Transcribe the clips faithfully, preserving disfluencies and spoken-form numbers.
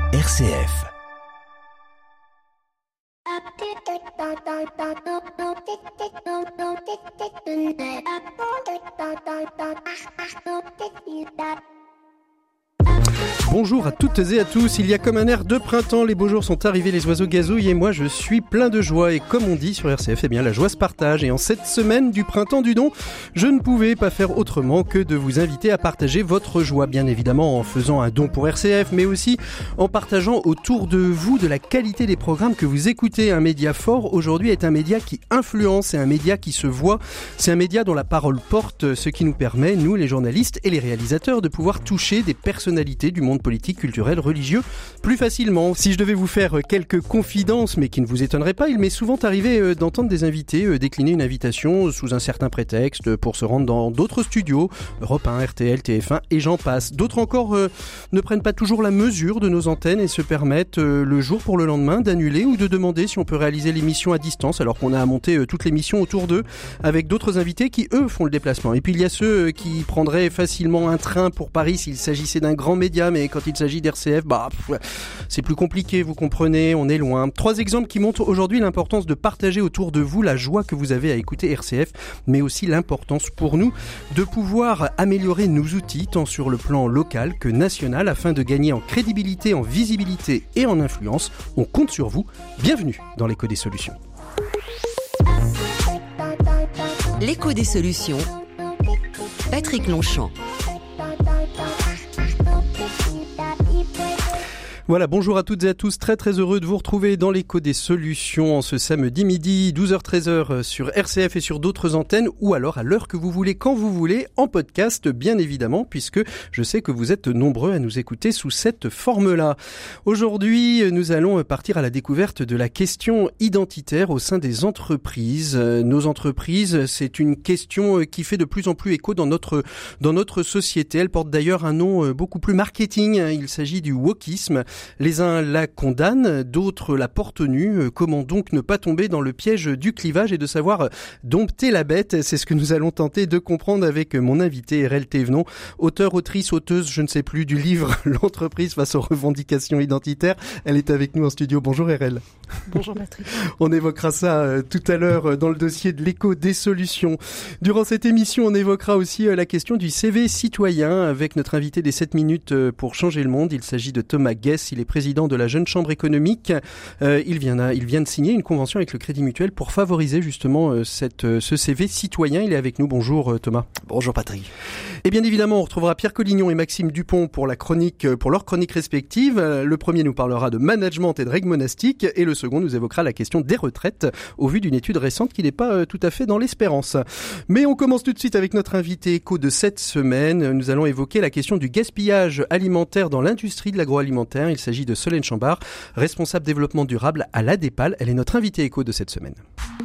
R C F. Bonjour à toutes et à tous, il y a comme un air de printemps, les beaux jours sont arrivés, les oiseaux gazouillent et moi je suis plein de joie. Et comme on dit sur R C F, eh bien la joie se partage. Et en cette semaine du printemps du don, je ne pouvais pas faire autrement que de vous inviter à partager votre joie. Bien évidemment en faisant un don pour R C F, mais aussi en partageant autour de vous de la qualité des programmes que vous écoutez. Un média fort aujourd'hui est un média qui influence, c'est un média qui se voit, c'est un média dont la parole porte, ce qui nous permet, nous les journalistes et les réalisateurs, de pouvoir toucher des personnalités du monde politique, culturel, religieux, plus facilement. Si je devais vous faire quelques confidences, mais qui ne vous étonneraient pas, il m'est souvent arrivé d'entendre des invités décliner une invitation sous un certain prétexte pour se rendre dans d'autres studios, Europe un, R T L, T F un et j'en passe. D'autres encore euh, ne prennent pas toujours la mesure de nos antennes et se permettent euh, le jour pour le lendemain d'annuler ou de demander si on peut réaliser l'émission à distance alors qu'on a à monter euh, toute l'émission autour d'eux avec d'autres invités qui eux font le déplacement. Et puis il y a ceux euh, qui prendraient facilement un train pour Paris s'il s'agissait d'un grand média, mais quand il s'agit d'R C F, bah, pff, c'est plus compliqué, vous comprenez, on est loin. Trois exemples qui montrent aujourd'hui l'importance de partager autour de vous la joie que vous avez à écouter R C F, mais aussi l'importance pour nous de pouvoir améliorer nos outils, tant sur le plan local que national, afin de gagner en crédibilité, en visibilité et en influence. On compte sur vous. Bienvenue dans l'Écho des solutions. L'Écho des solutions. Patrick Longchamp. Voilà, bonjour à toutes et à tous, très très heureux de vous retrouver dans l'Écho des solutions en ce samedi midi, douze heures treize heures sur R C F et sur d'autres antennes, ou alors à l'heure que vous voulez, quand vous voulez, en podcast bien évidemment, puisque je sais que vous êtes nombreux à nous écouter sous cette forme-là. Aujourd'hui, nous allons partir à la découverte de la question identitaire au sein des entreprises. Nos entreprises, c'est une question qui fait de plus en plus écho dans notre, dans notre société. Elle porte d'ailleurs un nom beaucoup plus marketing, il s'agit du wokisme. Les uns la condamnent, d'autres la portent nue. Comment donc ne pas tomber dans le piège du clivage et de savoir dompter la bête? C'est ce que nous allons tenter de comprendre avec mon invité R L Thévenon, auteur, autrice, auteuse, je ne sais plus, du livre L'entreprise face aux revendications identitaires. Elle est avec nous en studio. Bonjour R L. Bonjour Patrick. On évoquera ça euh, tout à l'heure dans le dossier de l'Écho des solutions. Durant cette émission, on évoquera aussi euh, la question du C V citoyen avec notre invité des sept minutes euh, pour changer le monde. Il s'agit de Thomas Guess. Il est président de la Jeune Chambre économique. Euh, il, vient à, il vient de signer une convention avec le Crédit Mutuel pour favoriser justement euh, cette, euh, ce C V citoyen. Il est avec nous. Bonjour euh, Thomas. Bonjour Patrick. Et bien évidemment, on retrouvera Pierre Collignon et Maxime Dupont pour la chronique, euh, pour leur chronique respective. Euh, le premier nous parlera de management et de règles monastiques et le second nous évoquera la question des retraites au vu d'une étude récente qui n'est pas euh, tout à fait dans l'espérance. Mais on commence tout de suite avec notre invité éco de cette semaine. Nous allons évoquer la question du gaspillage alimentaire dans l'industrie de l'agroalimentaire. Il s'agit de Solène Chambard, responsable développement durable à l'Adepal. Elle est notre invitée éco de cette semaine.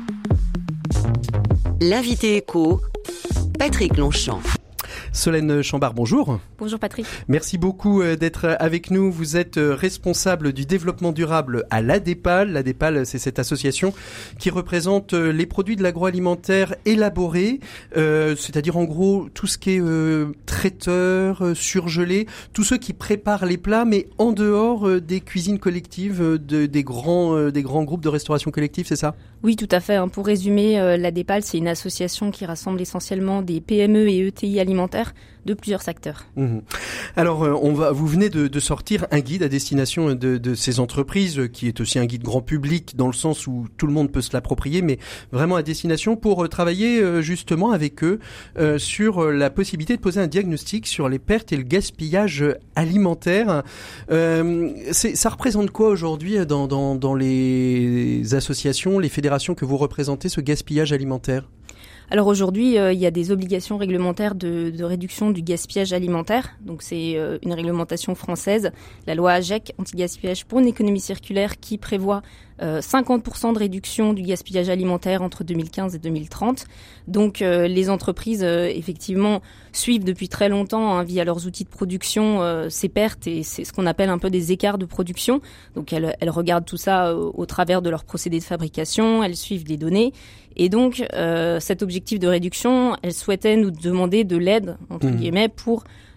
L'invité éco, Patrick Longchamp. Solène Chambard, bonjour. Bonjour Patrick. Merci beaucoup d'être avec nous. Vous êtes responsable du développement durable à l'Adepal. L'Adepal, c'est cette association qui représente les produits de l'agroalimentaire élaborés, euh, c'est-à-dire en gros tout ce qui est euh, traiteur, euh, surgelé, tous ceux qui préparent les plats, mais en dehors euh, des cuisines collectives, euh, de, des, grands, euh, des grands groupes de restauration collective, c'est ça ? Oui, tout à fait. Pour résumer, euh, l'Adepal, c'est une association qui rassemble essentiellement des P M E et E T I alimentaires de plusieurs secteurs. Mmh. Alors, on va, vous venez de, de sortir un guide à destination de, de ces entreprises, qui est aussi un guide grand public dans le sens où tout le monde peut se l'approprier, mais vraiment à destination pour travailler justement avec eux euh, sur la possibilité de poser un diagnostic sur les pertes et le gaspillage alimentaire. Euh, c'est, ça représente quoi aujourd'hui dans, dans, dans les associations, les fédérations que vous représentez, ce gaspillage alimentaire ? Alors aujourd'hui, euh, il y a des obligations réglementaires de, de réduction du gaspillage alimentaire. Donc c'est euh, une réglementation française, la loi AGEC, anti-gaspillage pour une économie circulaire, qui prévoit euh, cinquante pour cent de réduction du gaspillage alimentaire entre deux mille quinze et deux mille trente. Donc euh, les entreprises, euh, effectivement, suivent depuis très longtemps, hein, via leurs outils de production, euh, ces pertes, et c'est ce qu'on appelle un peu des écarts de production. Donc elles, elles regardent tout ça euh, au travers de leurs procédés de fabrication, elles suivent les données. Et donc, euh, cet objectif de réduction, elle souhaitait nous demander de l'aide, entre mmh. guillemets, pour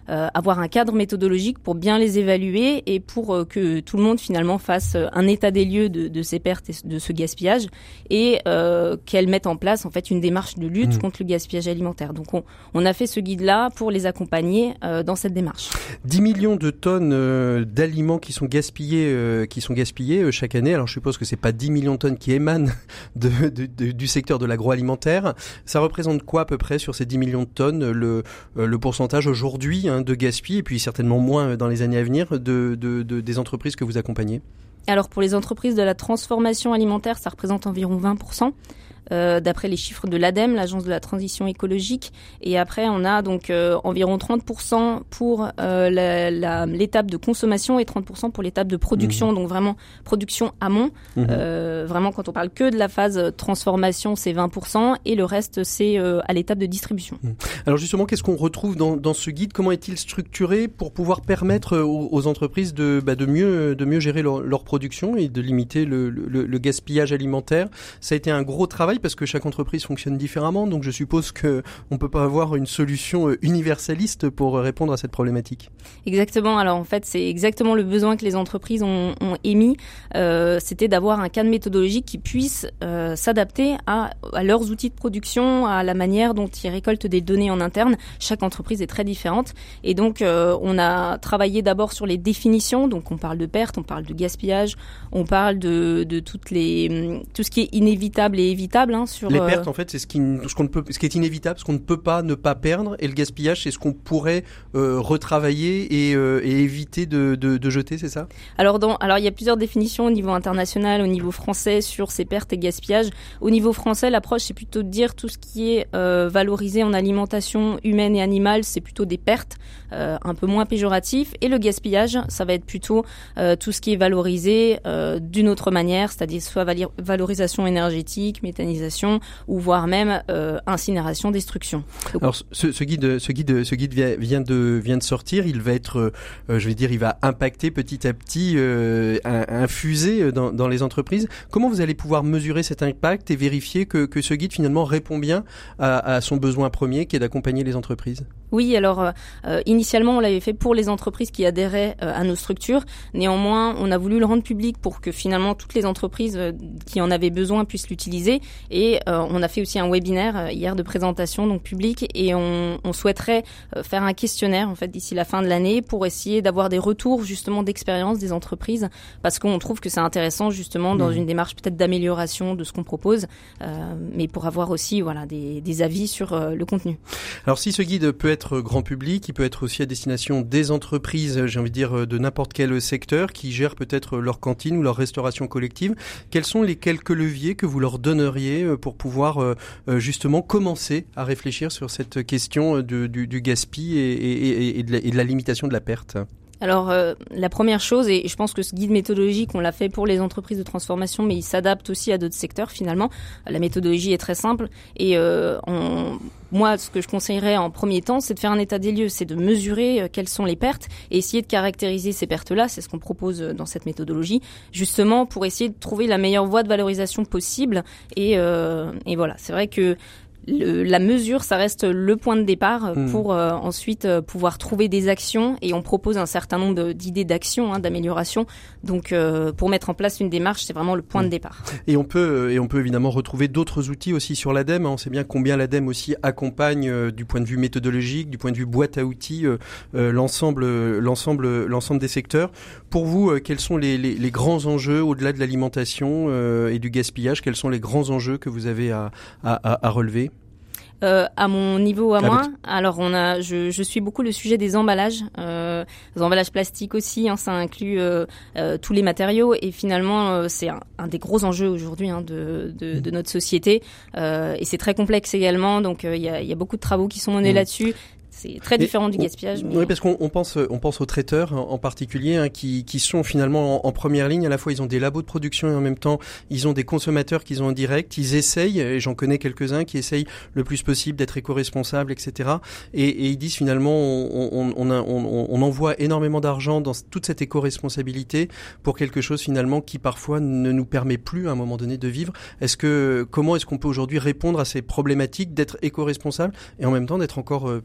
euh, avoir un cadre méthodologique pour bien les évaluer et pour euh, que tout le monde finalement fasse un état des lieux de, de ces pertes et de ce gaspillage et euh, qu'elles mettent en place en fait une démarche de lutte mmh. contre le gaspillage alimentaire. Donc on, on a fait ce guide-là pour les accompagner euh, dans cette démarche. dix millions de tonnes euh, d'aliments qui sont gaspillés, euh, qui sont gaspillés euh, chaque année. Alors je suppose que c'est pas dix millions de tonnes qui émanent de, de, de, du secteur de l'agroalimentaire. Ça représente quoi à peu près sur ces dix millions de tonnes le, euh, le pourcentage aujourd'hui hein, de gaspillage et puis certainement moins dans les années à venir de, de, de, des entreprises que vous accompagnez? Alors pour les entreprises de la transformation alimentaire, ça représente environ vingt pour cent. Euh, d'après les chiffres de l'ADEME, l'Agence de la transition écologique. Et après, on a donc euh, environ trente pour cent pour euh, la, la, l'étape de consommation et trente pour cent pour l'étape de production. Mmh. Donc vraiment, production amont. Mmh. Euh, vraiment, quand on parle que de la phase transformation, c'est vingt pour cent. Et le reste, c'est euh, à l'étape de distribution. Mmh. Alors justement, qu'est-ce qu'on retrouve dans, dans ce guide? Comment est-il structuré pour pouvoir permettre aux, aux entreprises de, bah, de, mieux, de mieux gérer leur, leur production et de limiter le, le, le gaspillage alimentaire? Ça a été un gros travail parce que chaque entreprise fonctionne différemment, donc je suppose que on peut pas avoir une solution universaliste pour répondre à cette problématique. Exactement. Alors en fait, c'est exactement le besoin que les entreprises ont, ont émis. Euh, c'était d'avoir un cadre méthodologique qui puisse euh, s'adapter à, à leurs outils de production, à la manière dont ils récoltent des données en interne. Chaque entreprise est très différente, et donc euh, on a travaillé d'abord sur les définitions. Donc on parle de perte, on parle de gaspillage, on parle de, de toutes les tout ce qui est inévitable et évitable. Hein, sur, les pertes, en fait, c'est ce qui, ce qu'on ne peut, ce qui est inévitable, ce qu'on ne peut pas ne pas perdre, et le gaspillage, c'est ce qu'on pourrait euh, retravailler et, euh, et éviter de, de, de jeter, c'est ça? Alors, dans, alors, il y a plusieurs définitions au niveau international, au niveau français, sur ces pertes et gaspillages. Au niveau français, l'approche, c'est plutôt de dire tout ce qui est euh, valorisé en alimentation humaine et animale, c'est plutôt des pertes, euh, un peu moins péjoratif. Et le gaspillage, ça va être plutôt euh, tout ce qui est valorisé euh, d'une autre manière, c'est-à-dire soit vali- valorisation énergétique, méthanisation, ou voire même euh, incinération, destruction. Donc, alors ce, ce guide, ce guide, ce guide vient, vient de vient de sortir. Il va être, euh, je vais dire, il va impacter petit à petit, euh, infuser dans, dans les entreprises. Comment vous allez pouvoir mesurer cet impact et vérifier que que ce guide finalement répond bien à, à son besoin premier, qui est d'accompagner les entreprises? Oui, alors euh, initialement on l'avait fait pour les entreprises qui adhéraient euh, à nos structures. Néanmoins, on a voulu le rendre public pour que finalement toutes les entreprises euh, qui en avaient besoin puissent l'utiliser. Et euh, on a fait aussi un webinaire euh, hier de présentation donc public, et on, on souhaiterait euh, faire un questionnaire en fait d'ici la fin de l'année pour essayer d'avoir des retours justement d'expérience des entreprises, parce qu'on trouve que c'est intéressant justement dans mmh. une démarche peut-être d'amélioration de ce qu'on propose, euh, mais pour avoir aussi voilà des, des avis sur euh, le contenu. Alors si ce guide peut être grand public, il peut être aussi à destination des entreprises, j'ai envie de dire de n'importe quel secteur qui gèrent peut-être leur cantine ou leur restauration collective. Quels sont les quelques leviers que vous leur donneriez pour pouvoir euh, justement commencer à réfléchir sur cette question de, du, du gaspillage et, et, et, de la, et de la limitation de la perte? Alors euh, la première chose, et je pense que ce guide méthodologique, on l'a fait pour les entreprises de transformation, mais il s'adapte aussi à d'autres secteurs finalement. La méthodologie est très simple, et euh, on, moi ce que je conseillerais en premier temps, c'est de faire un état des lieux, c'est de mesurer euh, quelles sont les pertes et essayer de caractériser ces pertes-là. C'est ce qu'on propose dans cette méthodologie, justement pour essayer de trouver la meilleure voie de valorisation possible. Et, euh, et voilà, c'est vrai que Le, la mesure, ça reste le point de départ mmh. pour euh, ensuite euh, pouvoir trouver des actions, et on propose un certain nombre d'idées d'actions, hein, d'amélioration. Donc, euh, pour mettre en place une démarche, c'est vraiment le point mmh. de départ. Et on peut, et on peut évidemment retrouver d'autres outils aussi sur l'ADEME. On sait bien combien l'ADEME aussi accompagne euh, du point de vue méthodologique, du point de vue boîte à outils, euh, euh, l'ensemble, l'ensemble, l'ensemble des secteurs. Pour vous, euh, quels sont les, les, les grands enjeux au-delà de l'alimentation euh, et du gaspillage? Quels sont les grands enjeux que vous avez à, à, à relever? Euh, à mon niveau, à ah, moi, votre... alors on a, je, je suis beaucoup le sujet des emballages, euh, les emballages plastiques aussi, hein, ça inclut euh, euh, tous les matériaux, et finalement euh, c'est un, un des gros enjeux aujourd'hui hein, de, de, mmh. de notre société, euh, et c'est très complexe également, donc il euh, y, a, y a beaucoup de travaux qui sont menés mmh. là-dessus. C'est très différent du gaspillage. Mais... Oui, parce qu'on on pense, on pense aux traiteurs en particulier, hein, qui, qui sont finalement en, en première ligne. À la fois, ils ont des labos de production et en même temps, ils ont des consommateurs qu'ils ont en direct. Ils essayent, et j'en connais quelques-uns, qui essayent le plus possible d'être éco-responsables, et cetera. Et, et ils disent finalement, on, on, on, a, on, on envoie énormément d'argent dans toute cette éco-responsabilité pour quelque chose finalement qui parfois ne nous permet plus à un moment donné de vivre. Est-ce que, comment est-ce qu'on peut aujourd'hui répondre à ces problématiques d'être éco-responsable et en même temps d'être encore euh, pertinent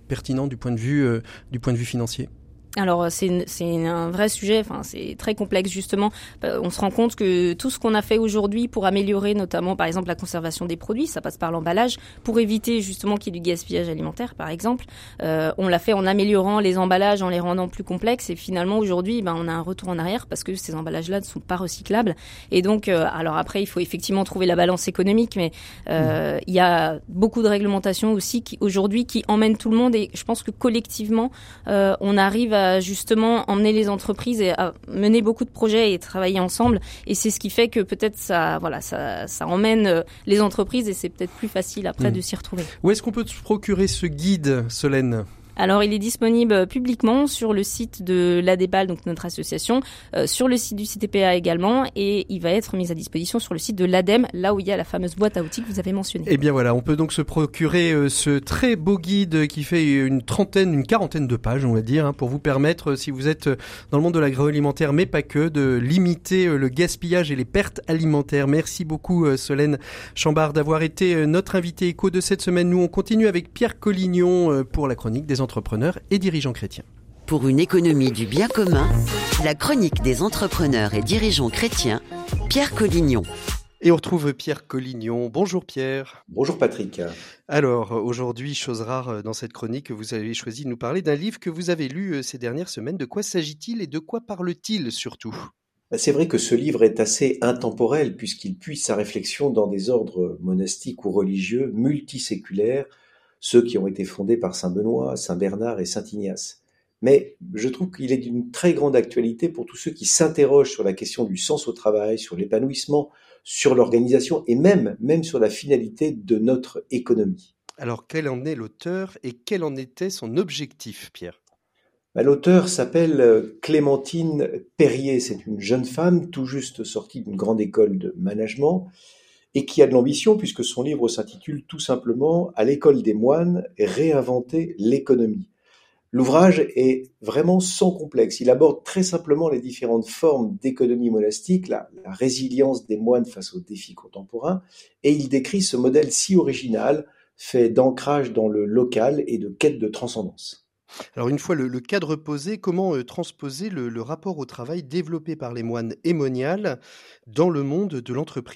non, du point de vue, euh, du point de vue financier? Alors c'est c'est un vrai sujet, enfin c'est très complexe justement. Euh, on se rend compte que tout ce qu'on a fait aujourd'hui pour améliorer notamment par exemple la conservation des produits, ça passe par l'emballage, pour éviter justement qu'il y ait du gaspillage alimentaire par exemple. Euh, on l'a fait en améliorant les emballages, en les rendant plus complexes et finalement aujourd'hui ben on a un retour en arrière parce que ces emballages-là ne sont pas recyclables. Et donc euh, alors après il faut effectivement trouver la balance économique, mais euh, il y a beaucoup de réglementations aussi qui aujourd'hui qui emmènent tout le monde et je pense que collectivement euh, on arrive à justement emmener les entreprises et à mener beaucoup de projets et travailler ensemble. Et c'est ce qui fait que peut-être ça, voilà, ça, ça emmène les entreprises et c'est peut-être plus facile après mmh. de s'y retrouver. Où est-ce qu'on peut se procurer ce guide, Solène ? Alors, il est disponible publiquement sur le site de l'Adepal, donc notre association, euh, sur le site du C T P A également, et il va être mis à disposition sur le site de l'Ademe, là où il y a la fameuse boîte à outils que vous avez mentionnée. Eh bien voilà, on peut donc se procurer euh, ce très beau guide qui fait une trentaine, une quarantaine de pages, on va dire, hein, pour vous permettre, si vous êtes dans le monde de l'agroalimentaire, mais pas que, de limiter euh, le gaspillage et les pertes alimentaires. Merci beaucoup euh, Solène Chambard d'avoir été euh, notre invité éco de cette semaine. Nous, on continue avec Pierre Collignon euh, pour la chronique des entrepreneurs et dirigeants chrétiens. Pour une économie du bien commun, la chronique des entrepreneurs et dirigeants chrétiens, Pierre Collignon. Et on retrouve Pierre Collignon. Bonjour Pierre. Bonjour Patrick. Alors aujourd'hui, chose rare dans cette chronique, vous avez choisi de nous parler d'un livre que vous avez lu ces dernières semaines. De quoi s'agit-il et de quoi parle-t-il surtout ? C'est vrai que ce livre est assez intemporel puisqu'il puise sa réflexion dans des ordres monastiques ou religieux multiséculaires, ceux qui ont été fondés par saint Benoît, saint Bernard et saint Ignace. Mais je trouve qu'il est d'une très grande actualité pour tous ceux qui s'interrogent sur la question du sens au travail, sur l'épanouissement, sur l'organisation et même, même sur la finalité de notre économie. Alors quel en est l'auteur et quel en était son objectif, Pierre ? Bah, l'auteur s'appelle Clémentine Perrier. C'est une jeune femme tout juste sortie d'une grande école de management et qui a de l'ambition puisque son livre s'intitule tout simplement « À l'école des moines, réinventer l'économie ». L'ouvrage est vraiment sans complexe. Il aborde très simplement les différentes formes d'économie monastique, la, la résilience des moines face aux défis contemporains, et il décrit ce modèle si original, fait d'ancrage dans le local et de quête de transcendance. Alors une fois le, le cadre posé, comment euh, transposer le, le rapport au travail développé par les moines émoniales dans le monde de l'entreprise ?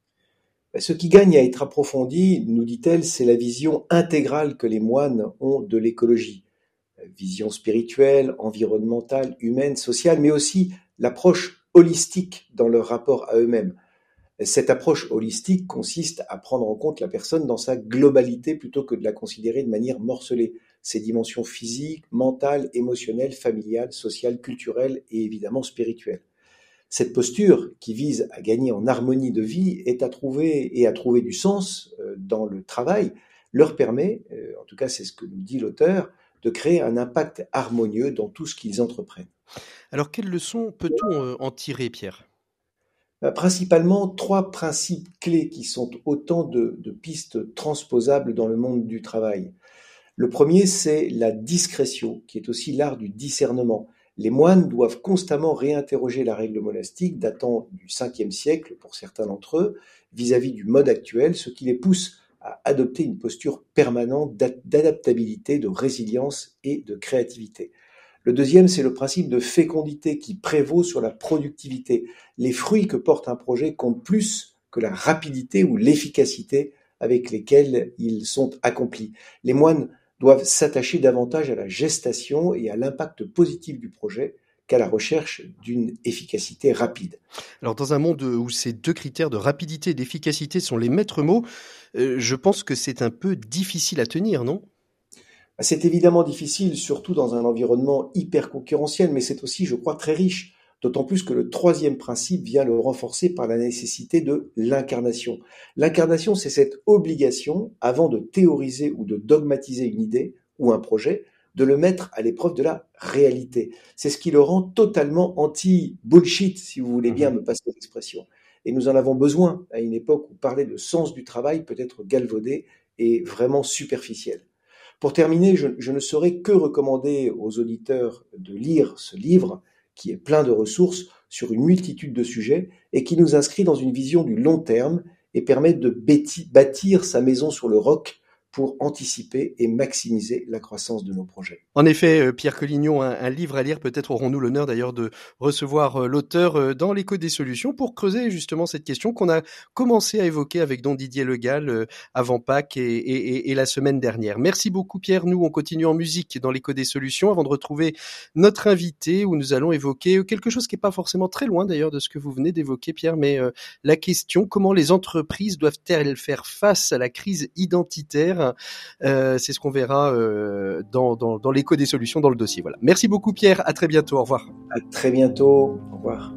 Ce qui gagne à être approfondi, nous dit-elle, c'est la vision intégrale que les moines ont de l'écologie. Vision spirituelle, environnementale, humaine, sociale, mais aussi l'approche holistique dans leur rapport à eux-mêmes. Cette approche holistique consiste à prendre en compte la personne dans sa globalité plutôt que de la considérer de manière morcelée. Ses dimensions physiques, mentales, émotionnelles, familiales, sociales, culturelles et évidemment spirituelles. Cette posture, qui vise à gagner en harmonie de vie, est à trouver et à trouver du sens dans le travail, leur permet, en tout cas c'est ce que nous dit l'auteur, de créer un impact harmonieux dans tout ce qu'ils entreprennent. Alors quelles leçons peut-on en tirer, Pierre ? Principalement trois principes clés qui sont autant de, de pistes transposables dans le monde du travail. Le premier, c'est la discrétion, qui est aussi l'art du discernement. Les moines doivent constamment réinterroger la règle monastique datant du cinquième siècle pour certains d'entre eux vis-à-vis du mode actuel, ce qui les pousse à adopter une posture permanente d'adaptabilité, de résilience et de créativité. Le deuxième, c'est le principe de fécondité qui prévaut sur la productivité. Les fruits que porte un projet comptent plus que la rapidité ou l'efficacité avec lesquelles ils sont accomplis. Les moines doivent s'attacher davantage à la gestation et à l'impact positif du projet qu'à la recherche d'une efficacité rapide. Alors dans un monde où ces deux critères de rapidité et d'efficacité sont les maîtres mots, euh, je pense que c'est un peu difficile à tenir, non ? C'est évidemment difficile, surtout dans un environnement hyper concurrentiel, mais c'est aussi, je crois, très riche, d'autant plus que le troisième principe vient le renforcer par la nécessité de l'incarnation. L'incarnation, c'est cette obligation, avant de théoriser ou de dogmatiser une idée ou un projet, de le mettre à l'épreuve de la réalité. C'est ce qui le rend totalement anti-bullshit, si vous voulez bien me passer l'expression. Et nous en avons besoin à une époque où parler de sens du travail peut être galvaudé et vraiment superficiel. Pour terminer, je, je ne saurais que recommander aux auditeurs de lire ce livre qui est plein de ressources sur une multitude de sujets et qui nous inscrit dans une vision du long terme et permet de bâtir sa maison sur le roc pour anticiper et maximiser la croissance de nos projets. En effet, Pierre Collignon, un, un livre à lire, peut-être aurons-nous l'honneur d'ailleurs de recevoir l'auteur dans l'écho des solutions pour creuser justement cette question qu'on a commencé à évoquer avec don Didier Le Gall avant Pâques et, et, et la semaine dernière. Merci beaucoup Pierre, nous on continue en musique dans l'écho des solutions avant de retrouver notre invité où nous allons évoquer quelque chose qui n'est pas forcément très loin d'ailleurs de ce que vous venez d'évoquer Pierre, mais euh, la question comment les entreprises doivent-elles faire face à la crise identitaire. Euh, c'est ce qu'on verra euh, dans, dans, dans l'écho des solutions dans le dossier. Voilà. Merci beaucoup Pierre, à très bientôt, au revoir. À très bientôt, au revoir.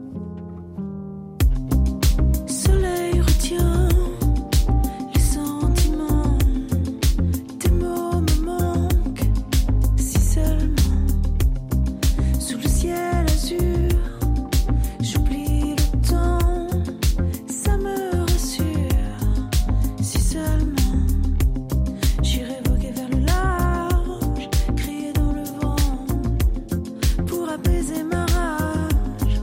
Soleil retient les sentiments, tes mots me manquent si seulement. Sous le ciel azur, j'oublie le temps, ça me rassure si seulement. J'irai voguer vers le large, crier dans le vent pour apaiser ma rage.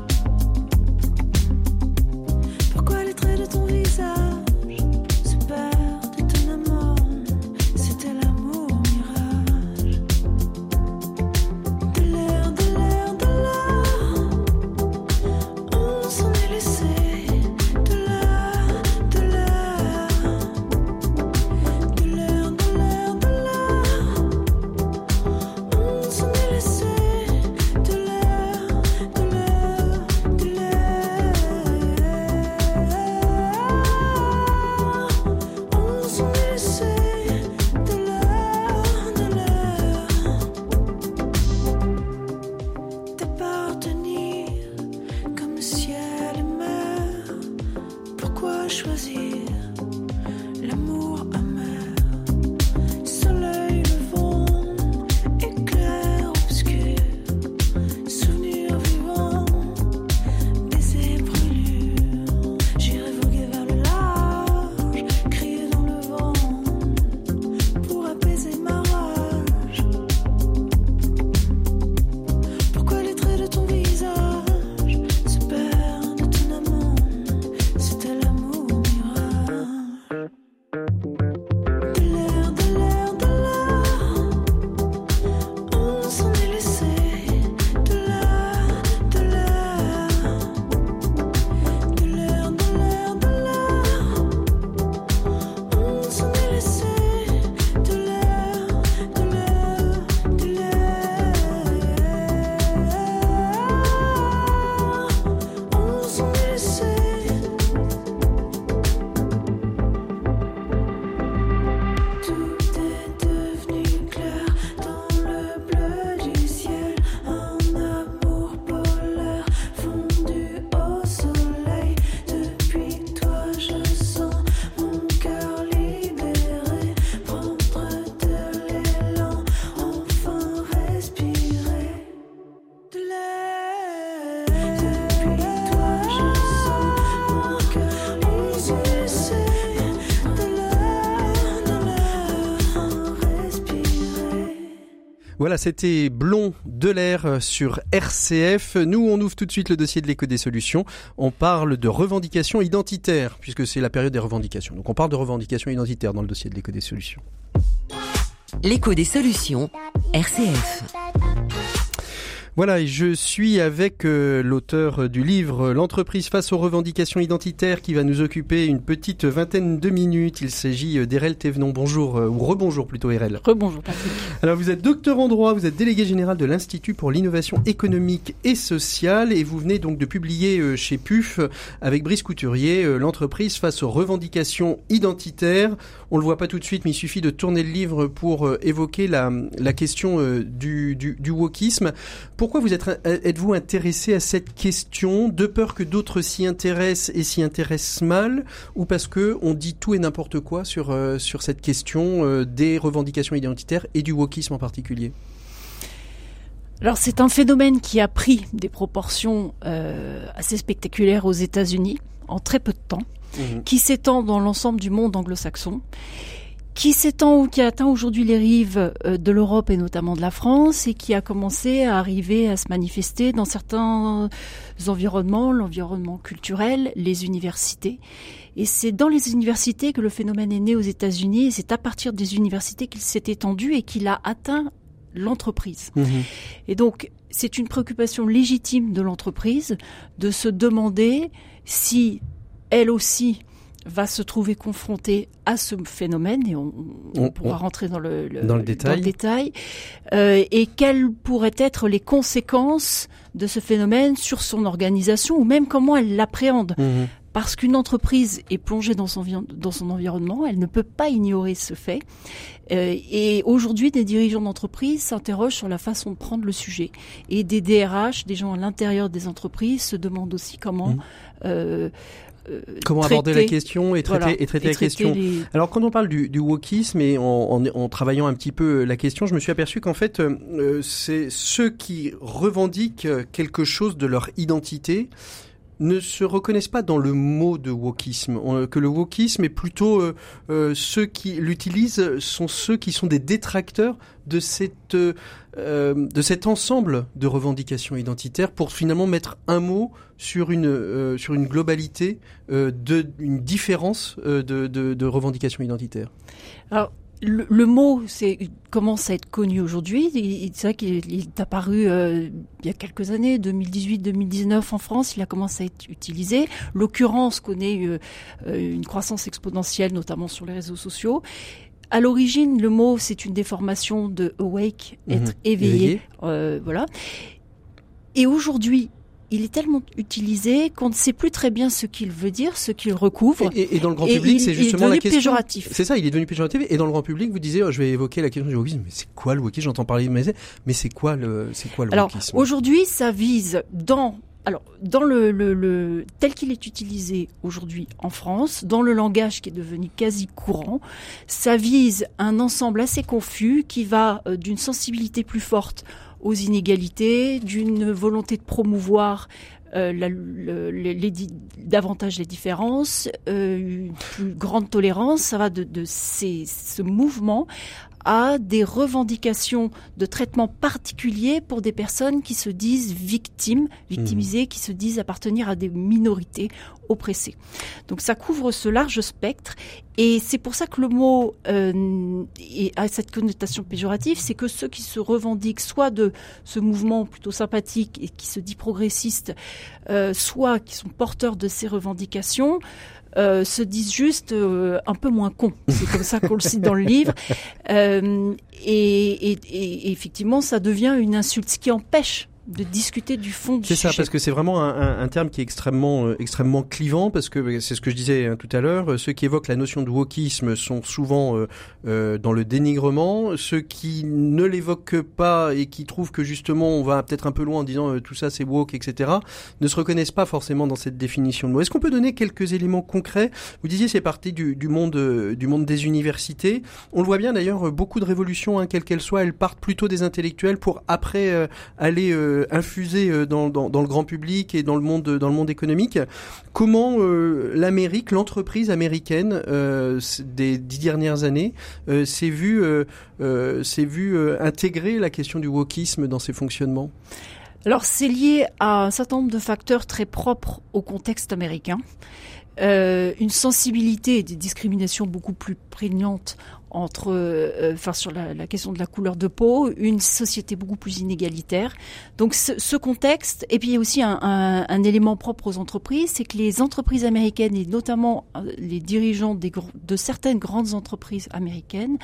Pourquoi les traits de ton visage se perdent étonnamment? C'était l'amour mirage. De l'air, de l'air, de l'air, on s'en est laissé. De l'air, de l'air, de l'air, de l'air, de l'air, on s'en est laissé. De l'air, de l'air, de l'air, on s'en est laissé. De l'air, de l'air, t'appartenir comme ciel et mer. Pourquoi choisir l'amour amer? Soleil levant, éclair obscur, souvenir vivant, baiser brûlure. J'irai voguer vers le large, crier dans le vent pour apaiser ma rage. Pourquoi les traits de ton visage se perdent étonnamment? C'était l'amour mirage. De l'air, de l'air, de l'air, on s'en est laissé. De l'air, de l'air, de l'air, de l'air, de l'air, on s'en est laissé. De l'air, de l'air, de l'air, on s'en est laissé. Tout est devenu clair dans le bleu du ciel. Un amour polaire fondu au soleil. Depuis toi je sens mon cœur libéré. Prendre de l'élan, enfin respirer. De l'air. Depuis toi je sens mon cœur libéré. De l'air, de l'air, enfin respirer. Voilà, c'était Blond de l'air sur R C F. Nous, on ouvre tout de suite le dossier de l'écho des solutions. On parle de revendications identitaires, puisque c'est la période des revendications. Donc on parle de revendications identitaires dans le dossier de l'écho des solutions. L'écho des solutions, R C F. Voilà, et je suis avec euh, l'auteur du livre « L'entreprise face aux revendications identitaires » qui va nous occuper une petite vingtaine de minutes. Il s'agit d'Erel Thévenon. Bonjour, euh, ou rebonjour plutôt Erel. Rebonjour Patrick. Alors vous êtes docteur en droit, vous êtes délégué général de l'Institut pour l'innovation économique et sociale et vous venez donc de publier euh, chez P U F avec Brice Couturier euh, « L'entreprise face aux revendications identitaires ». On le voit pas tout de suite, mais il suffit de tourner le livre pour euh, évoquer la, la question euh, du, du, du wokisme. Pourquoi vous êtes, êtes-vous intéressé à cette question, de peur que d'autres s'y intéressent et s'y intéressent mal, ou parce que on dit tout et n'importe quoi sur, euh, sur cette question euh, des revendications identitaires et du wokisme en particulier? Alors c'est un phénomène qui a pris des proportions euh, assez spectaculaires aux États-Unis en très peu de temps, mmh. qui s'étend dans l'ensemble du monde anglo-saxon qui s'étend ou qui a atteint aujourd'hui les rives de l'Europe et notamment de la France et qui a commencé à arriver à se manifester dans certains environnements, l'environnement culturel, les universités. Et c'est dans les universités que le phénomène est né aux États-Unis et c'est à partir des universités qu'il s'est étendu et qu'il a atteint l'entreprise. Mmh. Et donc, c'est une préoccupation légitime de l'entreprise de se demander si elle aussi va se trouver confrontée à ce phénomène, et on, on, on pourra on, rentrer dans le, le, dans le détail, dans le détail euh, et quelles pourraient être les conséquences de ce phénomène sur son organisation, ou même comment elle l'appréhende. Mmh. Parce qu'une entreprise est plongée dans son, dans son environnement, elle ne peut pas ignorer ce fait. Euh, et aujourd'hui, des dirigeants d'entreprise s'interrogent sur la façon de prendre le sujet. Et des D R H, des gens à l'intérieur des entreprises, se demandent aussi comment... Mmh. Euh, Euh, Comment traiter, aborder la question et traiter, voilà, et traiter et la traiter question. Les... Alors quand on parle du, du wokisme et en, en, en travaillant un petit peu la question, je me suis aperçu qu'en fait, euh, c'est ceux qui revendiquent quelque chose de leur identité ne se reconnaissent pas dans le mot de wokisme, on, que le wokisme est plutôt euh, euh, ceux qui l'utilisent sont ceux qui sont des détracteurs de cette euh, de cet ensemble de revendications identitaires pour finalement mettre un mot sur une euh, sur une globalité euh, de une différence euh, de, de de revendications identitaires. Alors Le, le mot c'est, commence à être connu aujourd'hui. C'est vrai qu'il est apparu euh, il y a quelques années, deux mille dix-huit deux mille dix-neuf en France, il a commencé à être utilisé. L'occurrence connaît euh, une croissance exponentielle, notamment sur les réseaux sociaux. À l'origine, le mot, c'est une déformation de awake, être mmh, éveillé. éveillé. Euh, voilà. Et aujourd'hui, il est tellement utilisé qu'on ne sait plus très bien ce qu'il veut dire, ce qu'il recouvre. Et, et, et dans le grand public, il, c'est justement la question. Péjoratif. C'est ça, il est devenu péjoratif. Et dans le grand public, vous disiez, oh, je vais évoquer la question du wokisme. Mais c'est quoi le wokisme ? J'entends parler de mais, mais c'est quoi le, c'est quoi le Alors, wokisme ? Aujourd'hui, ça vise dans, alors, dans le, le, le, tel qu'il est utilisé aujourd'hui en France, dans le langage qui est devenu quasi courant, ça vise un ensemble assez confus qui va euh, d'une sensibilité plus forte aux inégalités, d'une volonté de promouvoir euh, la, le, les, les, davantage les différences, euh, une plus grande tolérance. Ça va de, de ces, ce mouvement à des revendications de traitement particulier pour des personnes qui se disent victimes, victimisées, mmh. qui se disent appartenir à des minorités oppressées. Donc ça couvre ce large spectre et c'est pour ça que le mot euh, a cette connotation péjorative, c'est que ceux qui se revendiquent soit de ce mouvement plutôt sympathique et qui se dit progressiste, euh, soit qui sont porteurs de ces revendications, Euh, se disent juste euh, un peu moins cons. C'est comme ça qu'on le cite dans le livre. Euh, et, et, et effectivement, ça devient une insulte, ce qui empêche de discuter du fond du c'est sujet. C'est ça, parce que c'est vraiment un, un, un terme qui est extrêmement, euh, extrêmement clivant, parce que c'est ce que je disais hein, tout à l'heure. Ceux qui évoquent la notion de wokisme sont souvent euh, euh, dans le dénigrement. Ceux qui ne l'évoquent pas et qui trouvent que justement on va peut-être un peu loin en disant euh, tout ça c'est woke, et cetera, ne se reconnaissent pas forcément dans cette définition de mot. Est-ce qu'on peut donner quelques éléments concrets ? Vous disiez c'est parti du, du monde, euh, du monde des universités. On le voit bien d'ailleurs, beaucoup de révolutions, hein, quelles qu'elles soient, elles partent plutôt des intellectuels pour après euh, aller euh, infusé dans, dans, dans le grand public et dans le monde, dans le monde économique. Comment euh, l'Amérique, l'entreprise américaine euh, des dix dernières années euh, s'est vue, euh, euh, s'est vue euh, intégrer la question du wokisme dans ses fonctionnements ? Alors c'est lié à un certain nombre de facteurs très propres au contexte américain. Euh, une sensibilité et des discriminations beaucoup plus prégnantes entre, euh, enfin sur la, la question de la couleur de peau, une société beaucoup plus inégalitaire. Donc ce, ce contexte, et puis il y a aussi un, un, un élément propre aux entreprises, c'est que les entreprises américaines et notamment les dirigeants des, de certaines grandes entreprises américaines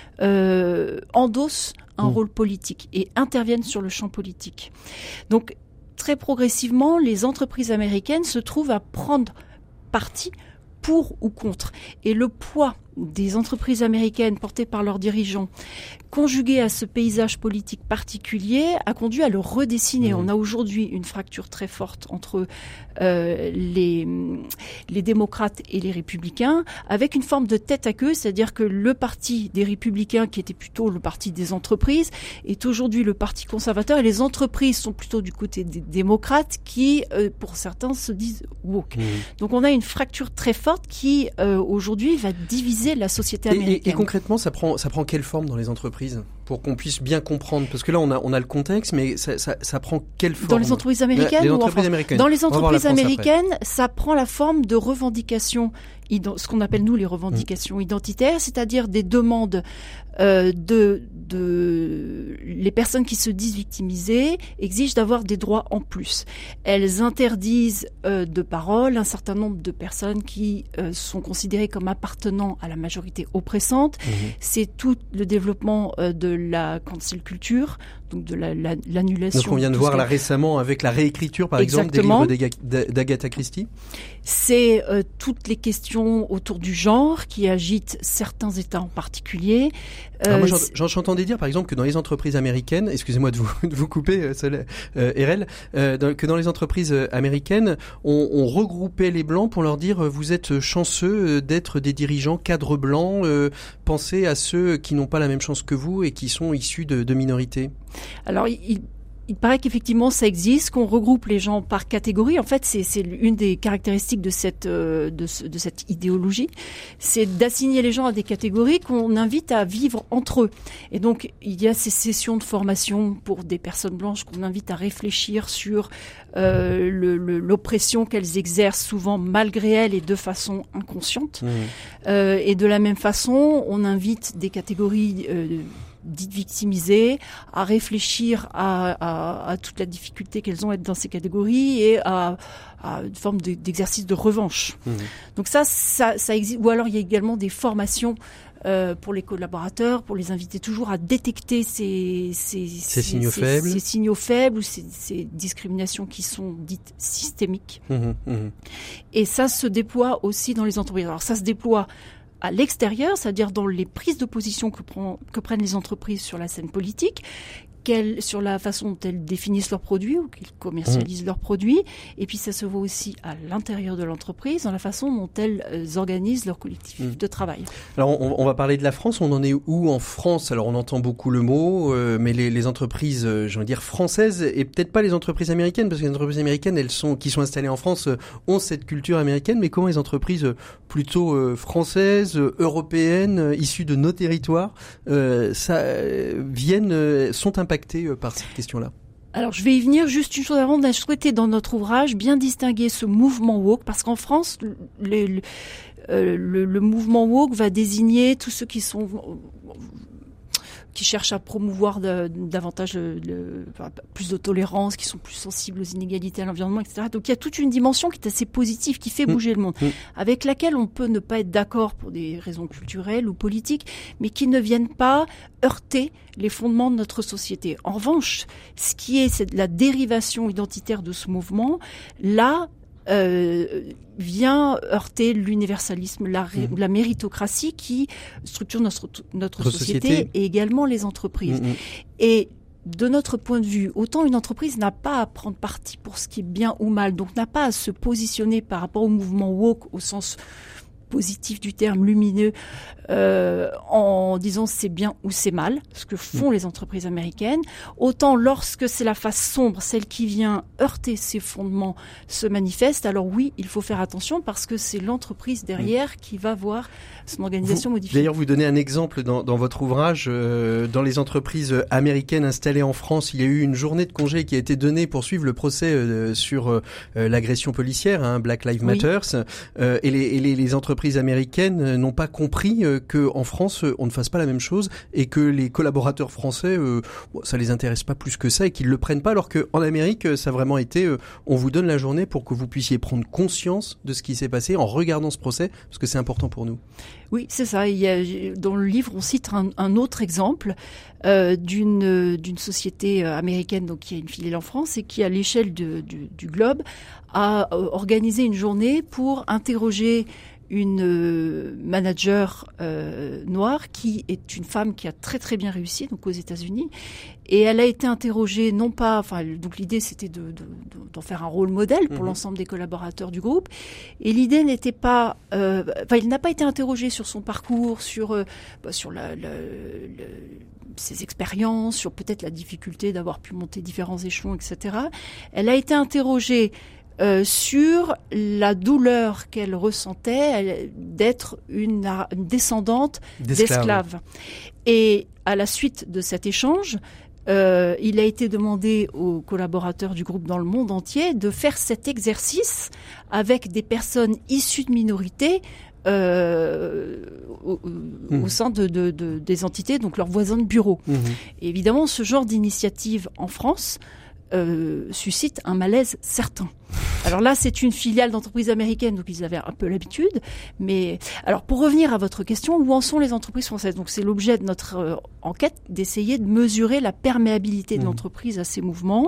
euh, endossent un mmh. rôle politique et interviennent sur le champ politique. Donc très progressivement, les entreprises américaines se trouvent à prendre parti pour ou contre. Et le poids des entreprises américaines portées par leurs dirigeants, conjugué à ce paysage politique particulier, a conduit à le redessiner. Mmh. On a aujourd'hui une fracture très forte entre euh, les, les démocrates et les républicains, avec une forme de tête à queue, c'est-à-dire que le parti des républicains, qui était plutôt le parti des entreprises, est aujourd'hui le parti conservateur, et les entreprises sont plutôt du côté des démocrates, qui, euh, pour certains, se disent woke. Mmh. Donc on a une fracture très forte qui, euh, aujourd'hui, va diviser viser la société Et, américaine. et, et concrètement, ça prend, ça prend quelle forme dans les entreprises pour qu'on puisse bien comprendre? Parce que là, on a, on a le contexte, mais ça, ça, ça prend quelle forme? Dans les entreprises américaines les ou en entreprises France? américaines. Dans les On va voir la entreprises France après. américaines, ça prend la forme de revendications, ident- ce qu'on appelle nous les revendications mmh. identitaires, c'est-à-dire des demandes euh, de, de les personnes qui se disent victimisées exigent d'avoir des droits en plus. Elles interdisent euh, de parole un certain nombre de personnes qui euh, sont considérées comme appartenant à la majorité oppressante. Mmh. C'est tout le développement euh, de la cancel culture, donc de la, la, l'annulation. Donc on vient de voir là récemment avec la réécriture, par Exactement. exemple, des livres d'Agatha Christie. C'est euh, toutes les questions autour du genre qui agitent certains États en particulier. Euh, moi, j'en, j'entendais dire, par exemple, que dans les entreprises américaines, excusez-moi de vous, de vous couper, euh, euh, R L, euh, dans, que dans les entreprises américaines, on, on regroupait les blancs pour leur dire, vous êtes chanceux d'être des dirigeants cadres blancs, euh, pensez à ceux qui n'ont pas la même chance que vous et qui sont issus de, de minorités. Alors, il, il paraît qu'effectivement ça existe, qu'on regroupe les gens par catégorie. En fait, c'est, c'est une des caractéristiques de cette, euh, de, ce, de cette idéologie, c'est d'assigner les gens à des catégories qu'on invite à vivre entre eux. Et donc, il y a ces sessions de formation pour des personnes blanches qu'on invite à réfléchir sur euh, le, le, l'oppression qu'elles exercent souvent malgré elles et de façon inconsciente. Mmh. Euh, et de la même façon, on invite des catégories euh, dites victimisées, à réfléchir à, à, à toute la difficulté qu'elles ont à être dans ces catégories et à, à une forme de, d'exercice de revanche. Mmh. Donc ça, ça, ça existe. Ou alors il y a également des formations euh, pour les collaborateurs, pour les inviter toujours à détecter ces, ces, ces, ces signaux ces, faibles, ces signaux faibles ou ces, ces discriminations qui sont dites systémiques. Mmh, mmh. Et ça se déploie aussi dans les entreprises. Alors ça se déploie à l'extérieur, c'est-à-dire dans les prises de position que, prend, que prennent les entreprises sur la scène politique, qu'elles, sur la façon dont elles définissent leurs produits ou qu'elles commercialisent mmh. leurs produits. Et puis ça se voit aussi à l'intérieur de l'entreprise, dans la façon dont elles euh, organisent leur collectif mmh. de travail. Alors on, on va parler de la France, on en est où en France? Alors on entend beaucoup le mot, euh, mais les, les entreprises, euh, je veux dire françaises, et peut-être pas les entreprises américaines, parce que les entreprises américaines, elles sont, qui sont installées en France, euh, ont cette culture américaine, mais comment les entreprises euh, plutôt euh, françaises, euh, européennes, euh, issues de nos territoires, euh, ça, euh, viennent, euh, sont impactées par cette question-là? Alors, je vais y venir. Juste une chose avant. On a souhaité dans notre ouvrage bien distinguer ce mouvement woke, parce qu'en France, le, le, euh, le, le mouvement woke va désigner tous ceux qui sont qui cherchent à promouvoir de, davantage le, le, enfin, plus de tolérance, qui sont plus sensibles aux inégalités à l'environnement, et cetera. Donc il y a toute une dimension qui est assez positive, qui fait bouger mmh. le monde, mmh. avec laquelle on peut ne pas être d'accord pour des raisons culturelles ou politiques, mais qui ne viennent pas heurter les fondements de notre société. En revanche, ce qui est, c'est la dérivation identitaire de ce mouvement, là, Euh, vient heurter l'universalisme, la, mmh. la méritocratie qui structure notre, notre société, société et également les entreprises. Mmh. Et de notre point de vue, autant une entreprise n'a pas à prendre parti pour ce qui est bien ou mal, donc n'a pas à se positionner par rapport au mouvement woke au sens positif du terme, lumineux, euh, en disant c'est bien ou c'est mal, ce que font mmh. les entreprises américaines. Autant lorsque c'est la face sombre, celle qui vient heurter ses fondements, se manifeste, alors oui, il faut faire attention parce que c'est l'entreprise derrière mmh. qui va voir son organisation vous, modifiée. D'ailleurs, vous donnez un exemple dans, dans votre ouvrage. Euh, dans les entreprises américaines installées en France, il y a eu une journée de congé qui a été donnée pour suivre le procès euh, sur euh, l'agression policière, hein, Black Lives Matter. Oui. Euh, et les, et les, les entreprises américaines n'ont pas compris euh, qu'en France, on ne fasse pas la même chose et que les collaborateurs français, euh, bon, ça les intéresse pas plus que ça et qu'ils le prennent pas, alors qu'en Amérique, ça a vraiment été, euh, on vous donne la journée pour que vous puissiez prendre conscience de ce qui s'est passé en regardant ce procès, parce que c'est important pour nous. Oui, c'est ça. Il y a, dans le livre, on cite un, un autre exemple euh, d'une, d'une société américaine donc, qui a une filiale en France et qui, à l'échelle de, du, du globe, a organisé une journée pour interroger une manager euh, noire qui est une femme qui a très très bien réussi donc aux États-Unis, et elle a été interrogée non pas, enfin donc l'idée c'était de, de, de d'en faire un rôle modèle pour mmh. l'ensemble des collaborateurs du groupe, et l'idée n'était pas, euh, enfin il n'a pas été interrogé sur son parcours, sur euh, bah, sur la, la, la ses expériences, sur peut-être la difficulté d'avoir pu monter différents échelons, et cetera. Elle a été interrogée euh, sur la douleur qu'elle ressentait elle, d'être une, une descendante D'esclaves. d'esclaves. Et à la suite de cet échange, euh, il a été demandé aux collaborateurs du groupe dans le monde entier de faire cet exercice avec des personnes issues de minorités euh, au, mmh. au sein de, de, de, des entités, donc leurs voisins de bureau. Mmh. Et évidemment, ce genre d'initiative en France euh, suscite un malaise certain. Alors là, c'est une filiale d'entreprise américaine, donc ils avaient un peu l'habitude. Mais alors, pour revenir à votre question, où en sont les entreprises françaises ? Donc c'est l'objet de notre euh, enquête d'essayer de mesurer la perméabilité de mmh. l'entreprise à ces mouvements.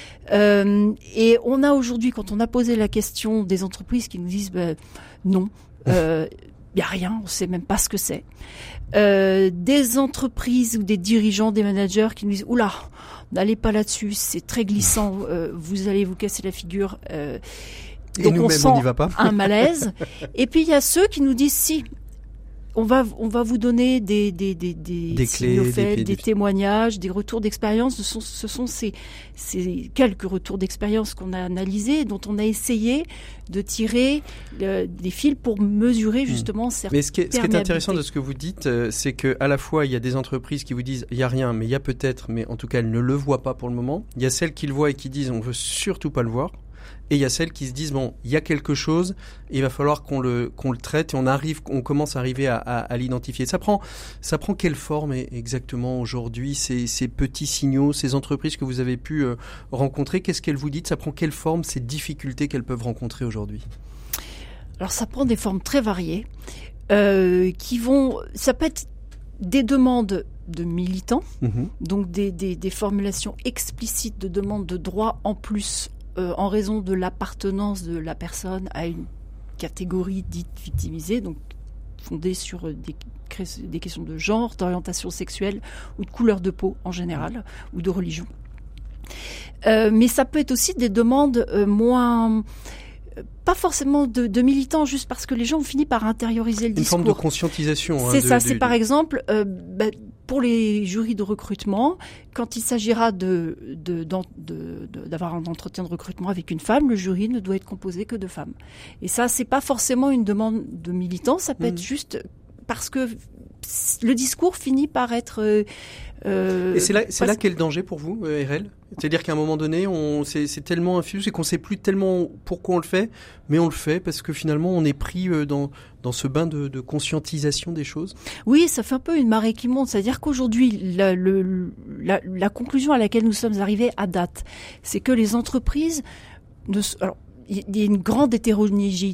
Euh, et on a aujourd'hui, quand on a posé la question des entreprises qui nous disent ben, non, il euh, y a rien, on sait même pas ce que c'est. Euh, des entreprises ou des dirigeants, des managers qui nous disent oula, n'allez pas là-dessus, c'est très glissant, euh, vous allez vous casser la figure. Euh, Et donc on nous-mêmes, sent on n'y va pas. un malaise. Et puis il y a ceux qui nous disent si. On va, on va vous donner des, des, des, des, des clés, des, faits, des, des témoignages, des retours d'expérience. Ce sont, ce sont ces, ces quelques retours d'expérience qu'on a analysés, dont on a essayé de tirer euh, des fils pour mesurer justement mmh. cette Mais ce qui, est, ce qui est intéressant de ce que vous dites, euh, c'est que à la fois il y a des entreprises qui vous disent il y a rien, mais il y a peut-être, mais en tout cas elles ne le voient pas pour le moment. Il y a celles qui le voient et qui disent on veut surtout pas le voir. Et il y a celles qui se disent bon, il y a quelque chose, il va falloir qu'on le qu'on le traite et on arrive, on commence à arriver à, à, à l'identifier. Ça prend ça prend quelle forme exactement aujourd'hui ces, ces petits signaux, ces entreprises que vous avez pu euh, rencontrer, qu'est-ce qu'elles vous disent ? Ça prend quelle forme ces difficultés qu'elles peuvent rencontrer aujourd'hui ? Alors ça prend des formes très variées, euh, qui vont, ça peut être des demandes de militants, mmh. donc des, des des formulations explicites de demandes de droits en plus. Euh, en raison de l'appartenance de la personne à une catégorie dite victimisée, donc fondée sur des, des questions de genre, d'orientation sexuelle ou de couleur de peau en général, ou de religion. Euh, mais ça peut être aussi des demandes euh, moins... pas forcément de, de militants, juste parce que les gens ont fini par intérioriser le Une discours. Une forme de conscientisation. C'est hein, ça, de, c'est de, par de... exemple... Euh, bah, pour les jurys de recrutement, quand il s'agira de, de, de, de, de, d'avoir un entretien de recrutement avec une femme, le jury ne doit être composé que de femmes. Et ça, c'est pas forcément une demande de militants, ça peut mmh. être juste parce que le discours finit par être... Euh, euh, Et c'est là, c'est là qu'est le danger pour vous, euh, R L ? C'est-à-dire qu'à un moment donné, on, c'est, c'est tellement infus et qu'on ne sait plus tellement pourquoi on le fait, mais on le fait parce que finalement, on est pris dans, dans ce bain de, de conscientisation des choses. Oui, ça fait un peu une marée qui monte. C'est-à-dire qu'aujourd'hui, la, le, la, la conclusion à laquelle nous sommes arrivés à date, c'est que les entreprises... Ne, alors, il y a une grande hétérogénéité,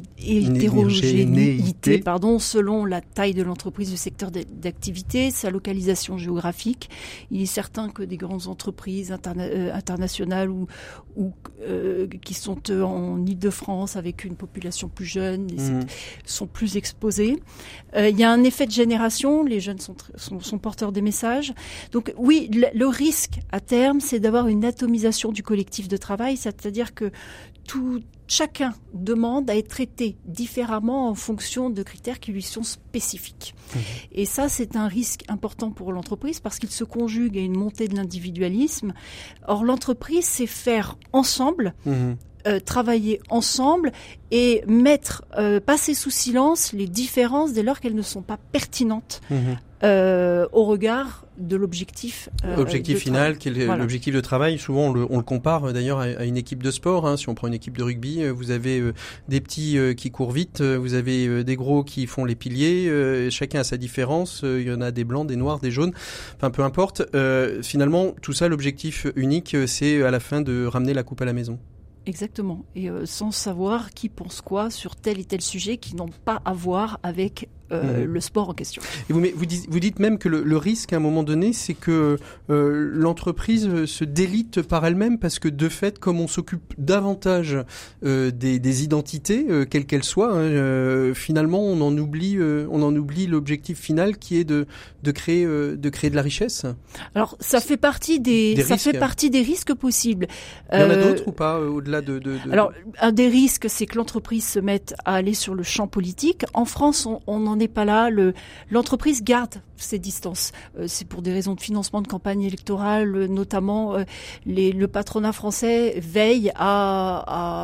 hétérogénéité pardon, selon la taille de l'entreprise, le secteur d'activité, sa localisation géographique. Il est certain que des grandes entreprises interna- euh, internationales ou, ou euh, qui sont euh, en Île-de-France avec une population plus jeune mmh. sont plus exposées. Euh, il y a un effet de génération, les jeunes sont, sont, sont porteurs des messages. Donc oui, le, le risque à terme, c'est d'avoir une atomisation du collectif de travail, c'est-à-dire que tout chacun demande à être traité différemment en fonction de critères qui lui sont spécifiques. Mmh. Et ça, c'est un risque important pour l'entreprise parce qu'il se conjugue à une montée de l'individualisme. Or, l'entreprise, c'est faire ensemble, mmh. euh, travailler ensemble et mettre, euh, passer sous silence les différences dès lors qu'elles ne sont pas pertinentes mmh. euh, au regard de l'objectif euh, Objectif final, qui est voilà. l'objectif de travail. Souvent, on le, on le compare d'ailleurs à, à une équipe de sport. Hein. Si on prend une équipe de rugby, vous avez euh, des petits euh, qui courent vite, vous avez euh, des gros qui font les piliers. Euh, chacun a sa différence. Il y en a des blancs, des noirs, des jaunes. Enfin, peu importe. Euh, finalement, tout ça, l'objectif unique, c'est à la fin de ramener la coupe à la maison. Exactement. Et euh, sans savoir qui pense quoi sur tel et tel sujet qui n'ont pas à voir avec euh, mmh. le sport en question. Et vous, vous, dites, vous dites même que le, le risque à un moment donné, c'est que euh, l'entreprise se délite par elle-même parce que de fait, comme on s'occupe davantage euh, des, des identités, euh, quelles qu'elles soient, hein, euh, finalement, on en oublie, euh, on en oublie l'objectif final qui est de, de créer, euh, de créer de la richesse. Alors, ça fait partie des, des ça risques. fait partie des risques possibles. Il y en a euh, d'autres ou pas euh, au-delà de, de, de Alors, un des risques, c'est que l'entreprise se mette à aller sur le champ politique. En France, on, on n'en est pas là. Le, l'entreprise garde ses distances. Euh, c'est pour des raisons de financement de campagne électorale, notamment. Euh, les, le patronat français veille à, à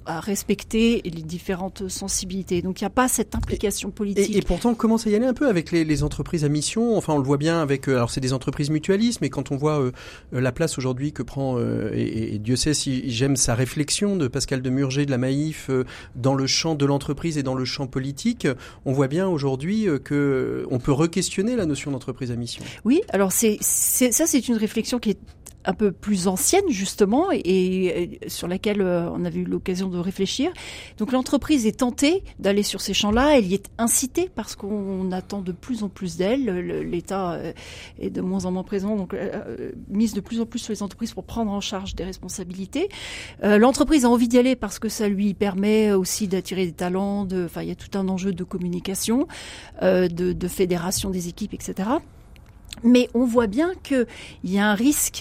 à respecter les différentes sensibilités. Donc il n'y a pas cette implication politique. Et, et pourtant, on commence à y aller un peu avec les, les entreprises à mission. Enfin, on le voit bien avec. Euh, alors, c'est des entreprises mutualistes, mais quand on voit euh, la place aujourd'hui que prend euh, et, et Dieu sait si j'aime sa réflexion de Pascal Demurger de la Maïf euh, dans le champ de l'entreprise et dans le champ politique, on voit bien aujourd'hui euh, que on peut re-questionner la notion d'entreprise à mission. Oui, alors c'est, c'est ça, c'est une réflexion qui est un peu plus ancienne justement et, et sur laquelle euh, on avait eu l'occasion de réfléchir. Donc l'entreprise est tentée d'aller sur ces champs-là, elle y est incitée parce qu'on attend de plus en plus d'elle. Le, L'État euh, est de moins en moins présent, donc euh, mise de plus en plus sur les entreprises pour prendre en charge des responsabilités. Euh, l'entreprise a envie d'y aller parce que ça lui permet aussi d'attirer des talents. De, enfin, il y a tout un enjeu de communication, euh, de, de fédération des équipes, et cetera. Mais on voit bien qu'il y a un risque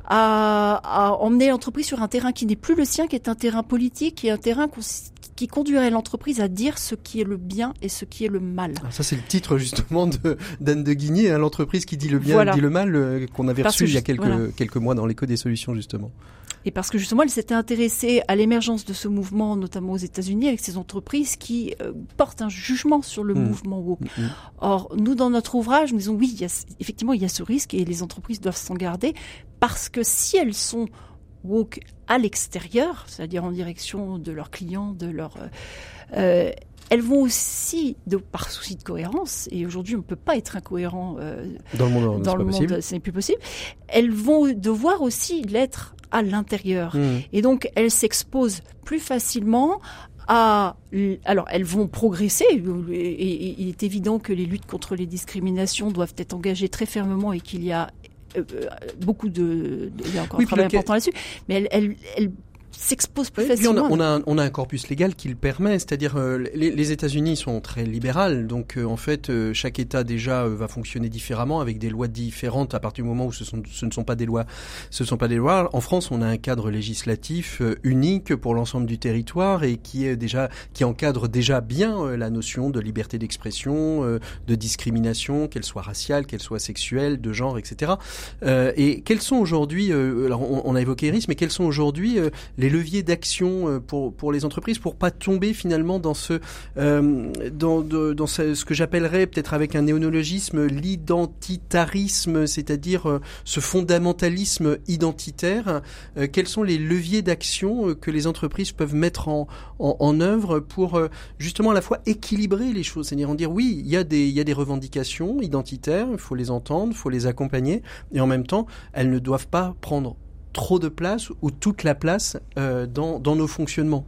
à, à emmener l'entreprise sur un terrain qui n'est plus le sien, qui est un terrain politique, qui est un terrain qui conduirait l'entreprise à dire ce qui est le bien et ce qui est le mal. Alors ça, c'est le titre justement de, d'Anne de Guigné, hein, l'entreprise qui dit le bien voilà. et dit le mal, euh, qu'on avait Parce reçu que, il y a quelques, voilà. quelques mois dans l'écho des solutions justement. Et parce que justement, elle s'était intéressée à l'émergence de ce mouvement, notamment aux États-Unis, avec ces entreprises qui euh, portent un jugement sur le mmh. mouvement woke. Mmh. Or, nous, dans notre ouvrage, nous disons oui, il y a, effectivement, il y a ce risque et les entreprises doivent s'en garder parce que si elles sont woke à l'extérieur, c'est-à-dire en direction de leurs clients, de leurs... Euh, elles vont aussi, de, par souci de cohérence, et aujourd'hui on ne peut pas être incohérent euh, dans le monde, dans le monde, ce n'est plus possible, elles vont devoir aussi l'être à l'intérieur. Mmh. Et donc elles s'exposent plus facilement à... Alors elles vont progresser, et, et, et il est évident que les luttes contre les discriminations doivent être engagées très fermement et qu'il y a euh, beaucoup de... Il y a encore oui, un travail important là-dessus, mais elles... elles, elles s'expose plus oui, facilement. On a, on, a un, on a un corpus légal qui le permet, c'est-à-dire euh, les, les États-Unis sont très libérales, donc euh, en fait euh, chaque État déjà euh, va fonctionner différemment avec des lois différentes à partir du moment où ce, sont, ce ne sont pas des lois. Ce sont pas des lois. En France, on a un cadre législatif euh, unique pour l'ensemble du territoire et qui est déjà qui encadre déjà bien euh, la notion de liberté d'expression, euh, de discrimination, qu'elle soit raciale, qu'elle soit sexuelle, de genre, et cetera. Euh, et quels sont aujourd'hui, euh, alors on, on a évoqué Iris, mais quels sont aujourd'hui euh, les leviers d'action pour pour les entreprises pour pas tomber finalement dans ce euh, dans de, dans ce, ce que j'appellerais peut-être avec un néonologisme l'identitarisme, c'est-à-dire euh, ce fondamentalisme identitaire. Euh, quels sont les leviers d'action euh, que les entreprises peuvent mettre en en, en œuvre pour euh, justement à la fois équilibrer les choses, c'est-à-dire en dire oui, il y a des il y a des revendications identitaires, il faut les entendre, il faut les accompagner et en même temps, elles ne doivent pas prendre trop de place ou toute la place euh, dans, dans nos fonctionnements.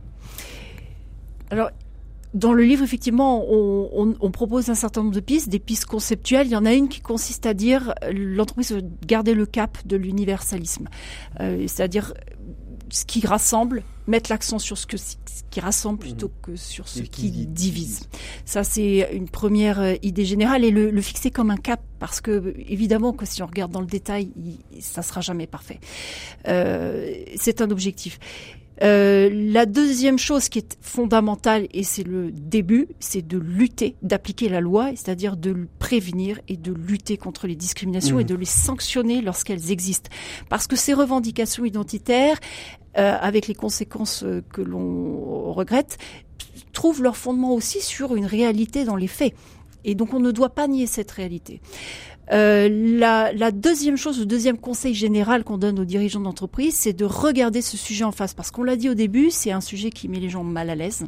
Alors, dans le livre, effectivement, on, on, on propose un certain nombre de pistes, des pistes conceptuelles. Il y en a une qui consiste à dire l'entreprise doit garder le cap de l'universalisme, euh, c'est-à-dire ce qui rassemble, mettre l'accent sur ce, que, ce qui rassemble plutôt que sur ce qui, qui divise. Ça, c'est une première idée générale et le, le fixer comme un cap parce que, évidemment, que si on regarde dans le détail, il, ça sera jamais parfait. Euh, c'est un objectif. Euh, la deuxième chose qui est fondamentale, et c'est le début, c'est de lutter, d'appliquer la loi, c'est-à-dire de prévenir et de lutter contre les discriminations mmh. et de les sanctionner lorsqu'elles existent. Parce que ces revendications identitaires, euh, avec les conséquences que l'on regrette, trouvent leur fondement aussi sur une réalité dans les faits. Et donc on ne doit pas nier cette réalité. Euh, la, la deuxième chose, le deuxième conseil général qu'on donne aux dirigeants d'entreprise, c'est de regarder ce sujet en face. Parce qu'on l'a dit au début, c'est un sujet qui met les gens mal à l'aise.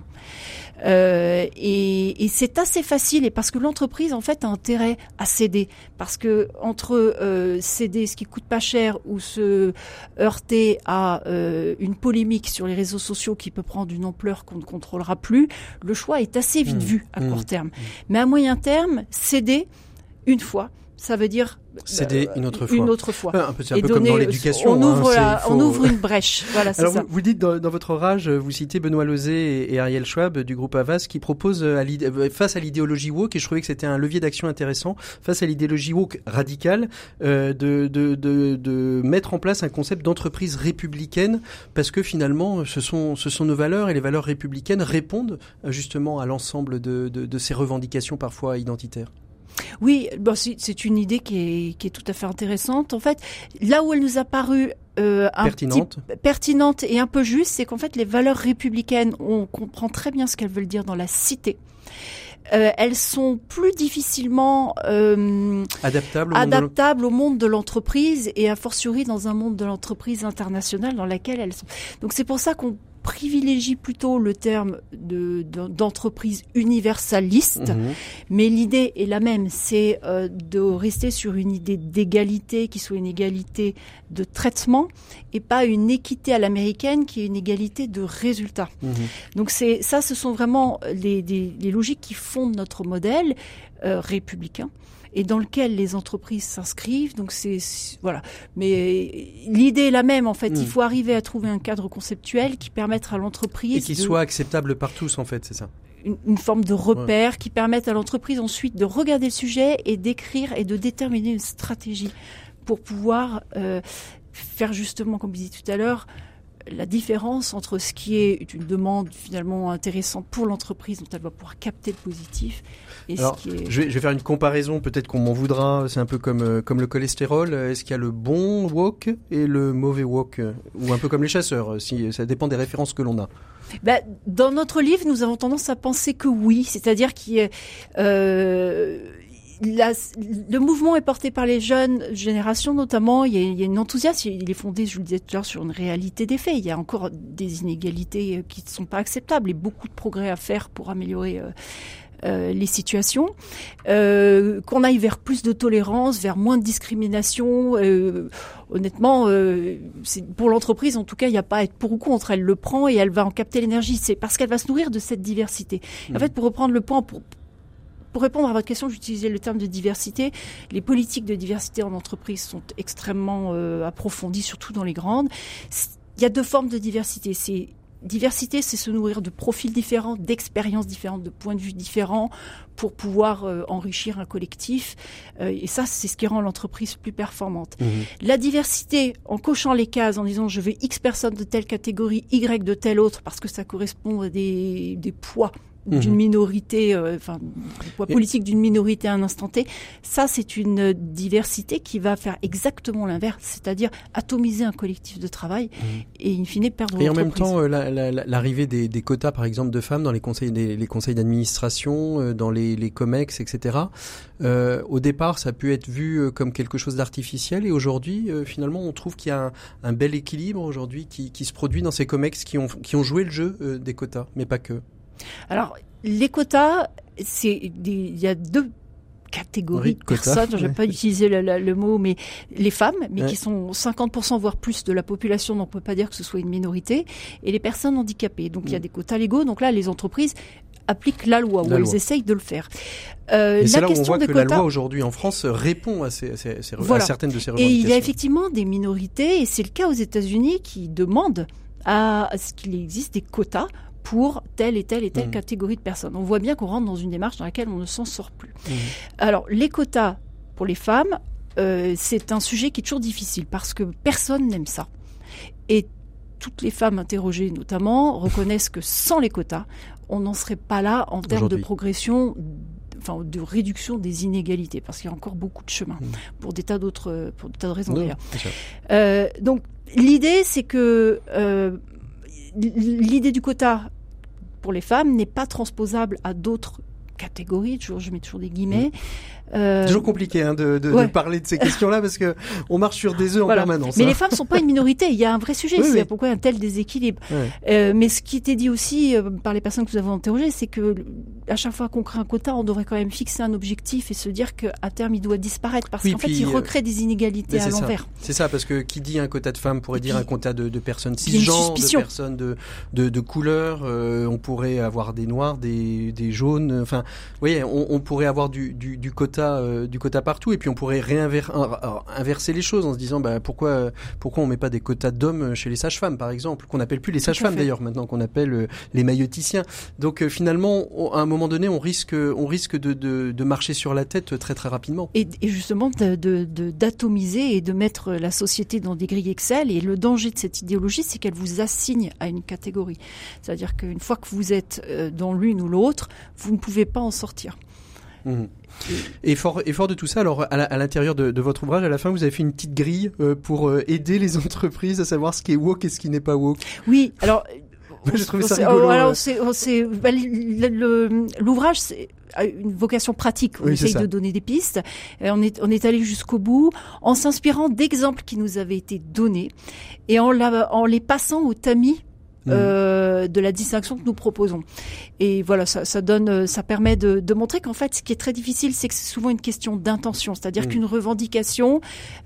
Euh, et, et c'est assez facile, et parce que l'entreprise, en fait, a intérêt à céder. Parce que entre euh, céder ce qui coûte pas cher ou se heurter à euh, une polémique sur les réseaux sociaux qui peut prendre une ampleur qu'on ne contrôlera plus, le choix est assez vite mmh, vu à mmh, court terme. Mmh. Mais à moyen terme, céder une fois, ça veut dire céder une autre fois. Une autre fois. Un peu, c'est un peu donner, comme dans l'éducation. On ouvre, hein, la, faut... on ouvre une brèche. Voilà, c'est Alors ça. Vous, vous dites dans, dans votre ouvrage, vous citez Benoît Lauzet et, et Ariel Schwab du groupe Havas qui proposent à face à l'idéologie woke, et je trouvais que c'était un levier d'action intéressant, face à l'idéologie woke radicale, euh, de, de, de, de mettre en place un concept d'entreprise républicaine, parce que finalement, ce sont, ce sont nos valeurs, et les valeurs républicaines répondent justement à l'ensemble de, de, de ces revendications parfois identitaires. Oui, bon, c'est, c'est une idée qui est, qui est tout à fait intéressante. En fait, là où elle nous a paru euh, un pertinente. petit, pertinente et un peu juste, c'est qu'en fait les valeurs républicaines, on comprend très bien ce qu'elles veulent dire dans la cité. Euh, elles sont plus difficilement euh, adaptables, au, adaptables monde au monde de l'entreprise et a fortiori dans un monde de l'entreprise internationale dans laquelle elles sont. Donc c'est pour ça qu'on privilégie plutôt le terme de, de, d'entreprise universaliste, mmh. mais l'idée est la même, c'est euh, de rester sur une idée d'égalité qui soit une égalité de traitement et pas une équité à l'américaine qui est une égalité de résultat. Mmh. Donc c'est ça, ce sont vraiment les, les, les logiques qui fondent notre modèle euh, républicain et dans lequel les entreprises s'inscrivent. Donc c'est, c'est voilà. Mais l'idée est la même en fait. Mmh. Il faut arriver à trouver un cadre conceptuel qui permette à l'entreprise et qui de... soit acceptable par tous en fait, c'est ça. Une, une forme de repère ouais. qui permette à l'entreprise ensuite de regarder le sujet et d'écrire et de déterminer une stratégie pour pouvoir euh, faire justement, comme je disais tout à l'heure, la différence entre ce qui est une demande finalement intéressante pour l'entreprise dont elle va pouvoir capter le positif et Alors, ce qui est... je, vais, je vais faire une comparaison, peut-être qu'on m'en voudra, c'est un peu comme, euh, comme le cholestérol. Est-ce qu'il y a le bon wok et le mauvais wok, ou un peu comme les chasseurs, si, ça dépend des références que l'on a. Bah, dans notre livre, nous avons tendance à penser que oui, c'est-à-dire qu'il y a... Euh, La, le mouvement est porté par les jeunes générations notamment. Il y a, il y a une enthousiasme. Il est fondé, je vous le disais tout à l'heure, sur une réalité des faits. Il y a encore des inégalités qui ne sont pas acceptables et beaucoup de progrès à faire pour améliorer euh, euh, les situations. Euh, qu'on aille vers plus de tolérance, vers moins de discrimination. Euh, honnêtement, euh, c'est, pour l'entreprise, en tout cas, il n'y a pas à être pour ou contre. Elle le prend et elle va en capter l'énergie. C'est parce qu'elle va se nourrir de cette diversité. Mmh. En fait, pour reprendre le point, pour Pour répondre à votre question, j'utilisais le terme de diversité. Les politiques de diversité en entreprise sont extrêmement euh, approfondies, surtout dans les grandes. Il y a deux formes de diversité. C'est diversité, c'est se nourrir de profils différents, d'expériences différentes, de points de vue différents pour pouvoir euh, enrichir un collectif. Euh, et ça, c'est ce qui rend l'entreprise plus performante. Mmh. La diversité, en cochant les cases, en disant je veux X personnes de telle catégorie, Y de telle autre, parce que ça correspond à des, des poids d'une minorité, euh, enfin, le poids politique d'une minorité à un instant T, ça c'est une diversité qui va faire exactement l'inverse, c'est-à-dire atomiser un collectif de travail mmh. et in fine perdre et l'entreprise. En même temps, euh, la, la, l'arrivée des, des quotas par exemple de femmes dans les conseils, des, les conseils d'administration, euh, dans les, les COMEX, et cetera. Euh, au départ, ça a pu être vu comme quelque chose d'artificiel et aujourd'hui, euh, finalement, on trouve qu'il y a un, un bel équilibre aujourd'hui qui, qui se produit dans ces COMEX qui ont, qui ont joué le jeu euh, des quotas, mais pas que. Alors, les quotas, c'est des, il y a deux catégories de personnes, je ne vais pas utiliser le, le, le mot, mais les femmes, mais ouais. qui sont cinquante pour cent voire plus de la population, donc on ne peut pas dire que ce soit une minorité, et les personnes handicapées. Donc, mmh. il y a des quotas légaux, donc là, les entreprises appliquent la loi, ou elles essayent de le faire. Euh, et c'est là où on voit que quotas, la loi aujourd'hui en France répond à, ces, à, ces, voilà. à certaines de ces revendications. Et il y a effectivement des minorités, et c'est le cas aux États-Unis qui demandent à, à ce qu'il existe des quotas pour telle et telle et telle mmh. catégorie de personnes. On voit bien qu'on rentre dans une démarche dans laquelle on ne s'en sort plus. Mmh. Alors, les quotas pour les femmes, euh, c'est un sujet qui est toujours difficile parce que personne n'aime ça. Et toutes les femmes interrogées, notamment, reconnaissent que sans les quotas, on n'en serait pas là en termes de progression, enfin de réduction des inégalités, parce qu'il y a encore beaucoup de chemin mmh. pour des tas d'autres, pour des tas de raisons d'ailleurs. Euh, donc, l'idée, c'est que euh, l'idée du quota pour les femmes n'est pas transposable à d'autres catégories. Toujours, je mets toujours des guillemets. Euh... C'est toujours compliqué hein, de, de, ouais. de parler de ces questions-là parce que on marche sur des œufs voilà. en permanence. Mais hein. les femmes sont pas une minorité. Il y a un vrai sujet. Oui, c'est oui. pourquoi un tel déséquilibre. Ouais. Euh, mais ce qui était dit aussi euh, par les personnes que vous avez interrogées, c'est que à chaque fois qu'on crée un quota, on devrait quand même fixer un objectif et se dire qu'à terme il doit disparaître parce oui, qu'en fait il recrée des inégalités à l'envers. Ça. C'est ça parce que qui dit un quota de femmes pourrait et dire puis, un quota de, de personnes cisgenres, de personnes de de, de couleur. Euh, on pourrait avoir des noirs, des des jaunes. Enfin, vous voyez, on, on pourrait avoir du du, du quota euh, du quota partout et puis on pourrait réinverser les choses en se disant bah pourquoi pourquoi on met pas des quotas d'hommes chez les sages-femmes par exemple qu'on appelle plus les sages-femmes d'ailleurs maintenant qu'on appelle euh, les maïeuticiens. Donc euh, finalement on, à un moment donné on risque on risque de, de de marcher sur la tête très très rapidement. Et, et justement de, de, de d'atomiser et de mettre la société dans des grilles Excel et le danger de cette idéologie c'est qu'elle vous assigne à une catégorie. C'est-à-dire qu'une fois que vous êtes dans l'une ou l'autre, vous ne pouvez pas en sortir. Mmh. Et fort, et fort de tout ça, alors à, la, à l'intérieur de, de votre ouvrage, à la fin, vous avez fait une petite grille euh, pour euh, aider les entreprises à savoir ce qui est woke et ce qui n'est pas woke. Oui, alors... J'ai trouvé ça c'est, rigolo. oh, alors ouais. c'est, c'est, bah, le, le, l'ouvrage c'est a une vocation pratique. On Oui, essaye de donner des pistes. Et on est on est allé jusqu'au bout en s'inspirant d'exemples qui nous avaient été donnés et en la, en les passant au tamis mmh. euh, de la distinction que nous proposons. Et voilà, ça, ça donne, ça permet de, de montrer qu'en fait, ce qui est très difficile, c'est que c'est souvent une question d'intention, c'est-à-dire mmh. qu'une revendication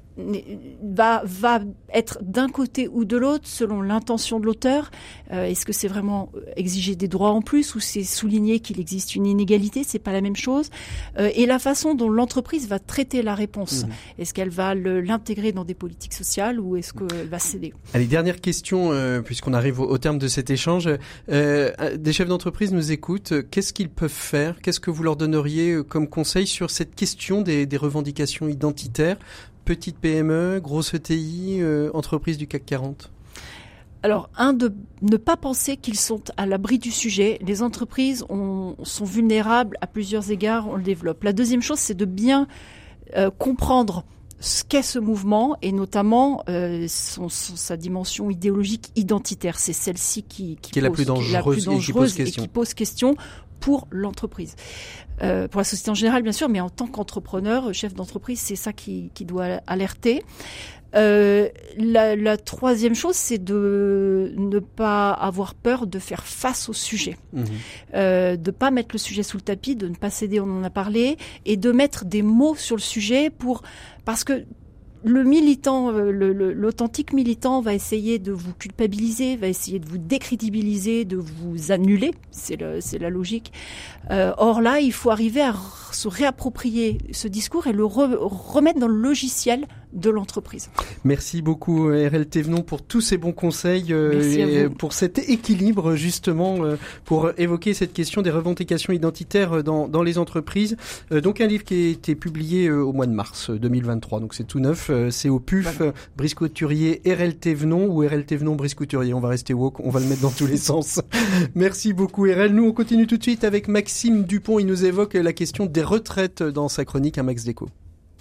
va va être d'un côté ou de l'autre selon l'intention de l'auteur. Euh, est-ce que c'est vraiment exiger des droits en plus ou c'est souligner qu'il existe une inégalité? C'est pas la même chose. Euh, et la façon dont l'entreprise va traiter la réponse. Mmh. Est-ce qu'elle va le, l'intégrer dans des politiques sociales ou est-ce qu'elle va céder? Allez, dernière question, euh, puisqu'on arrive au, au terme de cet échange. Euh, des chefs d'entreprise nous écoutent. Qu'est-ce qu'ils peuvent faire? Qu'est-ce que vous leur donneriez comme conseil sur cette question des, des revendications identitaires? Petite P M E, grosse E T I, euh, entreprise du C A C quarante? Alors, un, de ne pas penser qu'ils sont à l'abri du sujet. Les entreprises ont, sont vulnérables à plusieurs égards, on le développe. La deuxième chose, c'est de bien euh, comprendre ce qu'est ce mouvement et notamment euh, son, son, sa dimension idéologique identitaire. C'est celle-ci qui, qui, qui, est, pose, la plus dangereuse, qui est la plus dangereuse et qui pose et question. qui pose question pour l'entreprise. Euh, pour la société en général, bien sûr, mais en tant qu'entrepreneur, chef d'entreprise, c'est ça qui, qui doit alerter. Euh, la, la troisième chose, c'est de ne pas avoir peur de faire face au sujet, mmh. euh, de pas mettre le sujet sous le tapis, de ne pas céder, on en a parlé, et de mettre des mots sur le sujet pour, parce que le militant, le, le, l'authentique militant va essayer de vous culpabiliser, va essayer de vous décrédibiliser, de vous annuler. C'est, le, c'est la logique. Euh, or là, il faut arriver à r- se réapproprier ce discours et le re- remettre dans le logiciel de l'entreprise. Merci beaucoup R L Thévenon pour tous ces bons conseils, euh, et pour cet équilibre justement, euh, pour évoquer cette question des revendications identitaires dans, dans les entreprises. Euh, donc un livre qui a été publié euh, au mois de mars deux mille vingt-trois, donc c'est tout neuf, euh, c'est au P U F, voilà. Brice Couturier, R L Thévenon ou R L Thévenon, Brice Couturier, on va rester woke, on va le mettre dans tous les sens. Merci beaucoup R L. Nous on continue tout de suite avec Maxime Dupont, il nous évoque la question des retraites dans sa chronique Un Max Déco.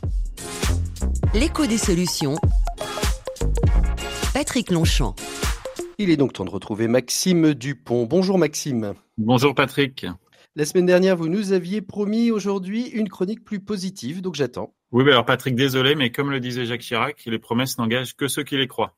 L'écho des solutions. Patrick Longchamp. Il est donc temps de retrouver Maxime Dupont. Bonjour Maxime. Bonjour Patrick. La semaine dernière, vous nous aviez promis aujourd'hui une chronique plus positive, donc j'attends. Oui, bah alors Patrick, désolé, mais comme le disait Jacques Chirac, les promesses n'engagent que ceux qui les croient.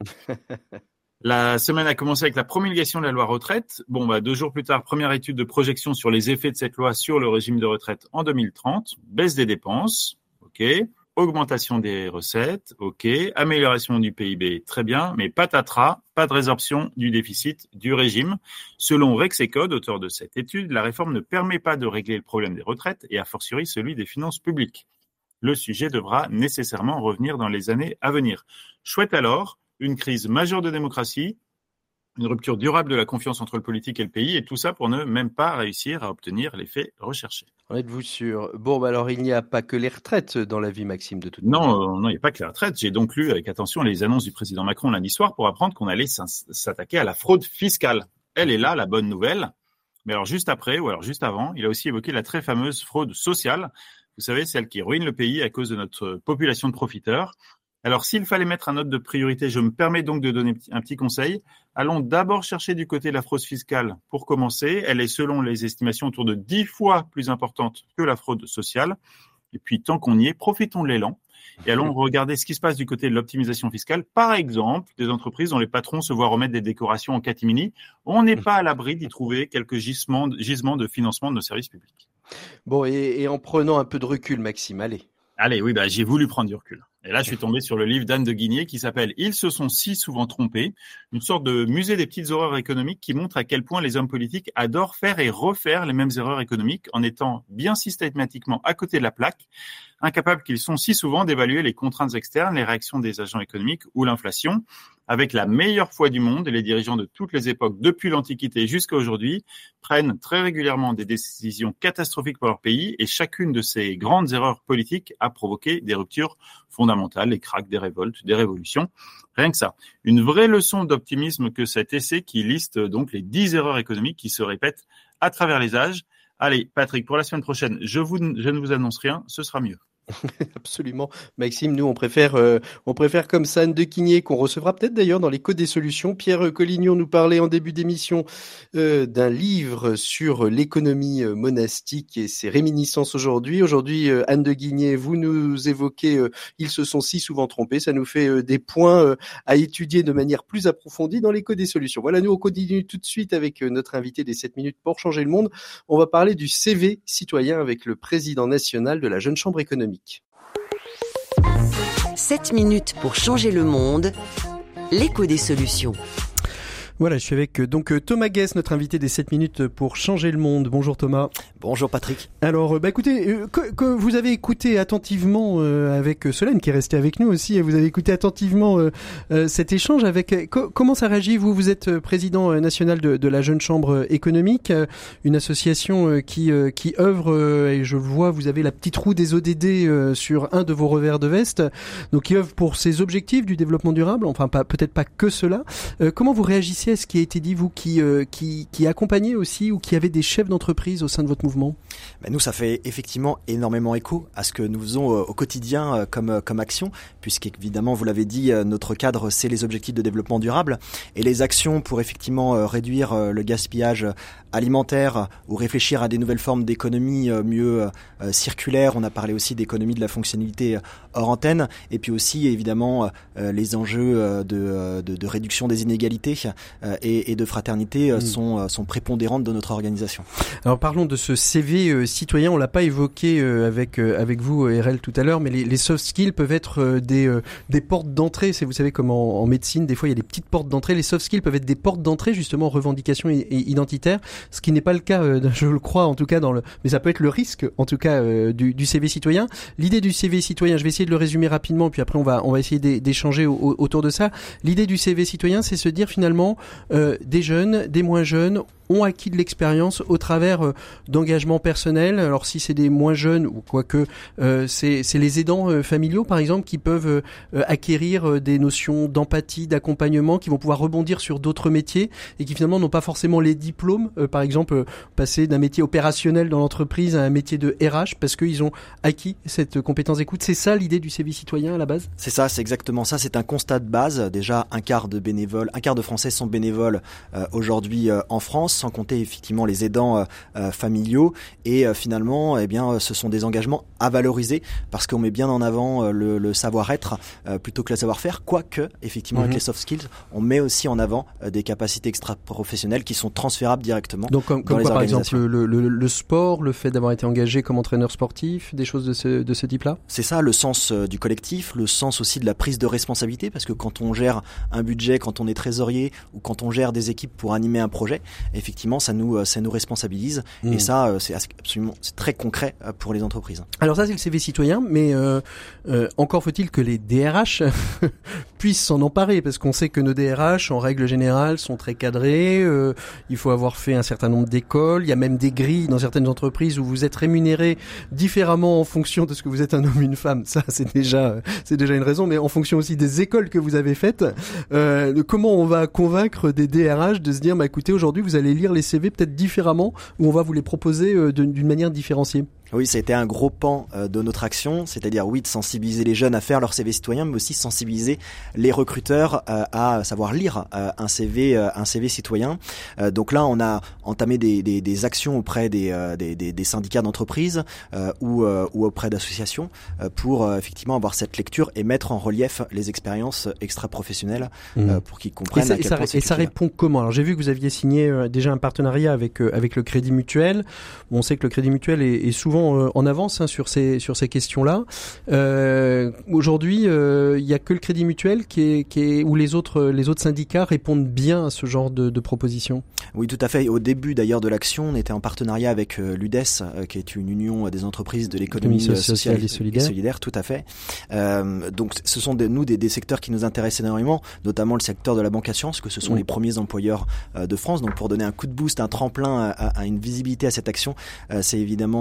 La semaine a commencé avec la promulgation de la loi retraite. Bon, bah deux jours plus tard, première étude de projection sur les effets de cette loi sur le régime de retraite en deux mille trente. Baisse des dépenses, ok. Augmentation des recettes, ok. Amélioration du P I B, très bien. Mais patatras, pas de résorption du déficit du régime. Selon Rexecode, auteur de cette étude, la réforme ne permet pas de régler le problème des retraites et a fortiori celui des finances publiques. Le sujet devra nécessairement revenir dans les années à venir. Chouette alors, une crise majeure de démocratie, une rupture durable de la confiance entre le politique et le pays, et tout ça pour ne même pas réussir à obtenir l'effet recherché. En êtes-vous sûr? Bon, bah alors il n'y a pas que les retraites dans la vie, Maxime, de toute Non, euh, non, il n'y a pas que les retraites. J'ai donc lu avec attention les annonces du président Macron lundi soir pour apprendre qu'on allait s'attaquer à la fraude fiscale. Elle est là, la bonne nouvelle. Mais alors juste après, ou alors juste avant, il a aussi évoqué la très fameuse fraude sociale. Vous savez, celle qui ruine le pays à cause de notre population de profiteurs. Alors, s'il fallait mettre un ordre de priorité, je me permets donc de donner un petit conseil. Allons d'abord chercher du côté de la fraude fiscale. Pour commencer, elle est selon les estimations autour de dix fois plus importante que la fraude sociale. Et puis, tant qu'on y est, profitons de l'élan et allons regarder ce qui se passe du côté de l'optimisation fiscale. Par exemple, des entreprises dont les patrons se voient remettre des décorations en catimini. On n'est pas à l'abri d'y trouver quelques gisements, gisements de financement de nos services publics. Bon, et, et en prenant un peu de recul, Maxime, allez. Allez, oui, bah, j'ai voulu prendre du recul. Et là, je suis tombé sur le livre d'Anne de Guigné qui s'appelle « Ils se sont si souvent trompés », une sorte de musée des petites horreurs économiques qui montre à quel point les hommes politiques adorent faire et refaire les mêmes erreurs économiques en étant bien systématiquement à côté de la plaque, incapables qu'ils sont si souvent d'évaluer les contraintes externes, les réactions des agents économiques ou l'inflation. Avec la meilleure foi du monde, les dirigeants de toutes les époques, depuis l'Antiquité jusqu'à aujourd'hui, prennent très régulièrement des décisions catastrophiques pour leur pays et chacune de ces grandes erreurs politiques a provoqué des ruptures fondamentales, les cracks, des révoltes, des révolutions. Rien que ça. Une vraie leçon d'optimisme que cet essai qui liste donc les dix erreurs économiques qui se répètent à travers les âges. Allez, Patrick, pour la semaine prochaine, je, vous, je ne vous annonce rien, ce sera mieux. Absolument, Maxime. Nous, on préfère, euh, on préfère comme ça Anne Dequigné, qu'on recevra peut-être d'ailleurs dans les codes des solutions. Pierre Collignon nous parlait en début d'émission euh, d'un livre sur l'économie euh, monastique et ses réminiscences aujourd'hui. Aujourd'hui, euh, Anne Dequigné, vous nous évoquez, euh, ils se sont si souvent trompés. Ça nous fait euh, des points euh, à étudier de manière plus approfondie dans les codes des solutions. Voilà, nous, on continue tout de suite avec euh, notre invité des sept minutes pour changer le monde. On va parler du C V citoyen avec le président national de la Jeune Chambre économique. sept minutes pour changer le monde, l'écho des solutions. Voilà, je suis avec donc Thomas Guess, notre invité des sept minutes pour changer le monde. Bonjour Thomas. Bonjour Patrick. Alors, bah écoutez, euh, que, que vous avez écouté attentivement euh, avec Solène qui est restée avec nous aussi, et vous avez écouté attentivement euh, euh, cet échange avec. Co- comment ça réagit vous Vous êtes président national de, de la Jeune Chambre économique, euh, une association euh, qui euh, qui œuvre euh, et je le vois, vous avez la petite roue des O D D euh, sur un de vos revers de veste, donc qui œuvre pour ces objectifs du développement durable. Enfin, pas peut-être pas que cela. Euh, comment vous réagissez à ce qui a été dit, vous qui euh, qui qui accompagnez aussi ou qui avez des chefs d'entreprise au sein de votre mouvement? Ben nous, ça fait effectivement énormément écho à ce que nous faisons au quotidien comme comme action, puisqu'évidemment, vous l'avez dit, notre cadre, c'est les objectifs de développement durable et les actions pour effectivement réduire le gaspillage alimentaire ou réfléchir à des nouvelles formes d'économie mieux euh, circulaire. On a parlé aussi d'économie de la fonctionnalité hors antenne, et puis aussi évidemment euh, les enjeux de, de, de réduction des inégalités euh, et, et de fraternité euh, mmh. sont, sont prépondérantes de notre organisation. Alors parlons de ce C V euh, citoyen. On l'a pas évoqué euh, avec euh, avec vous, R L, tout à l'heure, mais les, les soft skills peuvent être euh, des euh, des portes d'entrée. C'est, vous savez, comme en, en médecine, des fois il y a des petites portes d'entrée. Les soft skills peuvent être des portes d'entrée justement en revendication et, et identitaire. Ce qui n'est pas le cas, euh, je le crois en tout cas dans le, mais ça peut être le risque en tout cas euh, du, du C V citoyen. L'idée du C V citoyen, je vais essayer de le résumer rapidement, puis après on va on va essayer d'échanger au, au, autour de ça. L'idée du C V citoyen, c'est se dire finalement euh, des jeunes, des moins jeunes ont acquis de l'expérience au travers euh, d'engagements personnels. Alors si c'est des moins jeunes ou quoique euh, c'est c'est les aidants euh, familiaux par exemple qui peuvent euh, acquérir euh, des notions d'empathie, d'accompagnement, qui vont pouvoir rebondir sur d'autres métiers et qui finalement n'ont pas forcément les diplômes. Euh, par exemple, euh, passer d'un métier opérationnel dans l'entreprise à un métier de R H parce qu'ils ont acquis cette compétence d'écoute. C'est ça l'idée du C V citoyen à la base ? C'est ça, c'est exactement ça. C'est un constat de base. Déjà, un quart de bénévoles, un quart de Français sont bénévoles euh, aujourd'hui euh, en France, sans compter effectivement les aidants euh, euh, familiaux. Et euh, finalement, eh bien, ce sont des engagements à valoriser parce qu'on met bien en avant euh, le, le savoir-être euh, plutôt que le savoir-faire. Quoique, effectivement, mmh. avec les soft skills, on met aussi en avant euh, des capacités extra-professionnelles qui sont transférables directement. Donc, comme, comme dans quoi, les par exemple, le, le, le sport, le fait d'avoir été engagé comme entraîneur sportif, des choses de ce, de ce type-là ? C'est ça, le sens euh, du collectif, le sens aussi de la prise de responsabilité, parce que quand on gère un budget, quand on est trésorier ou quand on gère des équipes pour animer un projet, effectivement, ça nous, ça nous responsabilise. Mmh. Et ça, c'est absolument, c'est très concret pour les entreprises. Alors ça, c'est le C V citoyen, mais euh, euh, encore faut-il que les D R H puissent s'en emparer, parce qu'on sait que nos D R H, en règle générale, sont très cadrés. Euh, il faut avoir fait un certain nombre d'écoles. Il y a même des grilles dans certaines entreprises où vous êtes rémunéré différemment en fonction de ce que vous êtes un homme ou une femme. Ça, c'est déjà, c'est déjà une raison, mais en fonction aussi des écoles que vous avez faites. Euh, de comment on va convaincre des D R H de se dire, bah écoutez, aujourd'hui, vous allez lire les C V peut-être différemment, ou on va vous les proposer euh, d'une manière différenciée. Oui, ça a été un gros pan euh, de notre action, c'est-à-dire oui, de sensibiliser les jeunes à faire leur C V citoyen, mais aussi sensibiliser les recruteurs euh, à savoir lire euh, un C V, euh, un C V citoyen. Euh, donc là, on a entamé des, des, des actions auprès des, euh, des, des, des syndicats d'entreprise euh, ou, euh, ou auprès d'associations euh, pour euh, effectivement avoir cette lecture et mettre en relief les expériences extra-professionnelles mmh. euh, pour qu'ils comprennent. Et ça, à quel et ça, point c'est et ça répond comment ? Alors j'ai vu que vous aviez signé euh, déjà un partenariat avec euh, avec le Crédit Mutuel. On sait que le Crédit Mutuel est, est souvent en avance hein, sur ces sur ces questions-là. Euh, aujourd'hui, euh, il y a que le Crédit Mutuel qui est qui est où les autres les autres syndicats répondent bien à ce genre de, de propositions. Oui, tout à fait. Au début d'ailleurs de l'action, on était en partenariat avec euh, l'U D E S, euh, qui est une union des entreprises de l'économie sociale, sociale et, solidaire. et solidaire. Tout à fait. Euh, donc, ce sont des, nous des, des secteurs qui nous intéressent énormément, notamment le secteur de la banque assurance, que ce sont mmh. les premiers employeurs euh, de France. Donc, pour donner un coup de boost, un tremplin à, à une visibilité à cette action, euh, c'est évidemment euh, pertinent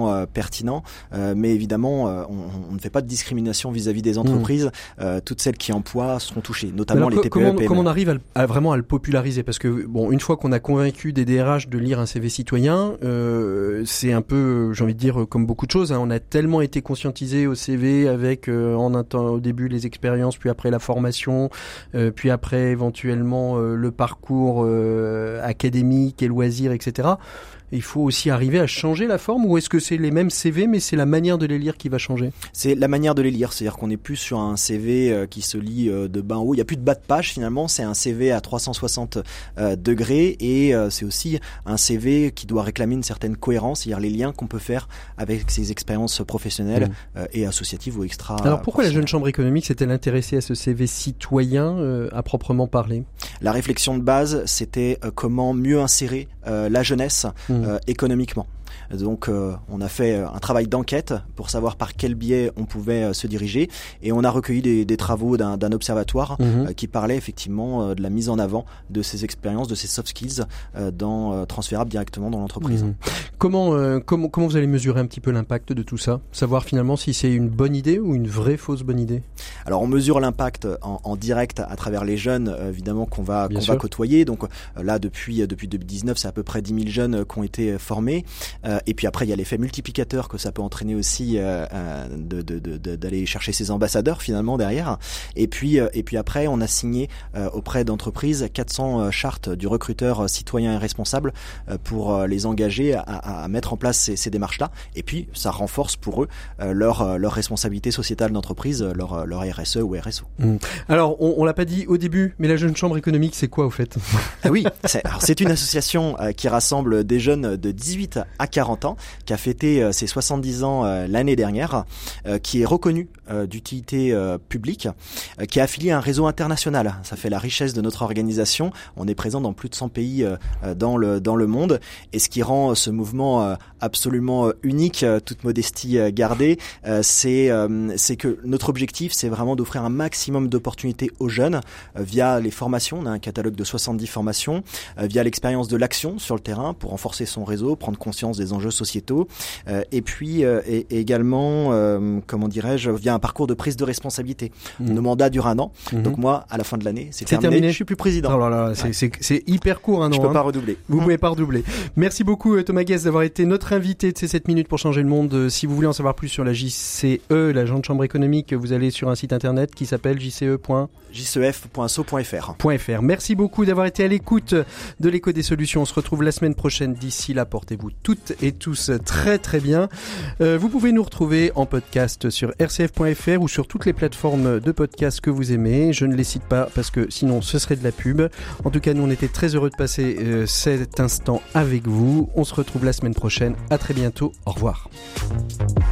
pertinent. Euh, mais évidemment, euh, on, on ne fait pas de discrimination vis-à-vis des entreprises. Mmh. Euh, toutes celles qui emploient seront touchées, notamment alors, les T P E, comment, P M E. Comment on arrive à, à vraiment à le populariser? Parce que bon, une fois qu'on a convaincu des D R H de lire un C V citoyen, euh, c'est un peu, j'ai envie de dire, comme beaucoup de choses. Hein, on a tellement été conscientisé au C V avec euh, en un temps, au début les expériences, puis après la formation, euh, puis après éventuellement euh, le parcours euh, académique et loisirs, et cetera. Il faut aussi arriver à changer la forme, ou est-ce que c'est les mêmes C V mais c'est la manière de les lire qui va changer? C'est la manière de les lire, c'est-à-dire qu'on n'est plus sur un C V euh, qui se lit euh, de bas en haut, il n'y a plus de bas de page finalement, c'est un C V à trois cent soixante euh, degrés et euh, c'est aussi un C V qui doit réclamer une certaine cohérence, c'est-à-dire les liens qu'on peut faire avec ses expériences professionnelles mmh. euh, et associatives ou extra. Alors pourquoi la Jeune Chambre économique s'est-elle intéressée à ce C V citoyen euh, à proprement parler? La réflexion de base, c'était euh, comment mieux insérer euh, la jeunesse mmh. Euh, économiquement. Donc euh, on a fait un travail d'enquête pour savoir par quel biais on pouvait euh, se diriger et on a recueilli des, des travaux d'un, d'un observatoire mmh. euh, qui parlait effectivement euh, de la mise en avant de ces expériences, de ces soft skills euh, dans, euh, transférables directement dans l'entreprise. Mmh. Comment, euh, comment, comment vous allez mesurer un petit peu l'impact de tout ça? Savoir finalement si c'est une bonne idée ou une vraie fausse bonne idée? Alors on mesure l'impact en, en direct à travers les jeunes euh, évidemment qu'on va, qu'on va côtoyer. Donc euh, là depuis, depuis deux mille dix-neuf c'est à peu près dix mille jeunes euh, qui ont été formés. Euh, Et puis après, il y a l'effet multiplicateur que ça peut entraîner aussi euh, de, de, de, d'aller chercher ses ambassadeurs finalement derrière. Et puis, euh, et puis après, on a signé euh, auprès d'entreprises quatre cents euh, chartes du recruteur citoyen et responsable euh, pour euh, les engager à, à, à mettre en place ces, ces démarches-là. Et puis, ça renforce pour eux euh, leur, leur responsabilité sociétale d'entreprise, leur, leur R S E ou R S O. Mmh. Alors, on, on l'a pas dit au début, mais la Jeune Chambre économique, c'est quoi au fait? Ah oui, c'est, alors, c'est une association euh, qui rassemble des jeunes de dix-huit à quarante ans, qui a fêté euh, ses soixante-dix ans euh, l'année dernière, euh, qui est reconnu euh, d'utilité euh, publique, euh, qui est affilié à un réseau international. Ça fait la richesse de notre organisation. On est présent dans plus de cent pays euh, dans le dans le monde, et ce qui rend ce mouvement euh, absolument euh, unique, euh, toute modestie euh, gardée, euh, c'est euh, c'est que notre objectif, c'est vraiment d'offrir un maximum d'opportunités aux jeunes euh, via les formations. On a un catalogue de soixante-dix formations, euh, via l'expérience de l'action sur le terrain pour renforcer son réseau, prendre conscience des enjeux sociétaux, euh, et puis euh, et, et également, euh, comment dirais-je, via un parcours de prise de responsabilité. Mmh. Nos mandats durent un an, mmh. donc moi, à la fin de l'année, c'est, c'est terminé. terminé. Je suis plus président. Oh là là, c'est, ouais. c'est, c'est hyper court un an. Je peux hein. pas redoubler. Vous mmh. pouvez pas redoubler. Merci beaucoup Thomas Guest d'avoir été notre invité de ces sept minutes pour changer le monde. Si vous voulez en savoir plus sur la J C E, la Jeune Chambre économique, vous allez sur un site internet qui s'appelle j c e point f point so point f r. Merci beaucoup d'avoir été à l'écoute de l'Écho des solutions. On se retrouve la semaine prochaine. D'ici là, portez-vous toutes et tous très très bien. Euh, vous pouvez nous retrouver en podcast sur r c f point f r ou sur toutes les plateformes de podcast que vous aimez. Je ne les cite pas parce que sinon ce serait de la pub. En tout cas, nous on était très heureux de passer euh, cet instant avec vous. On se retrouve la semaine prochaine. À très bientôt. Au revoir.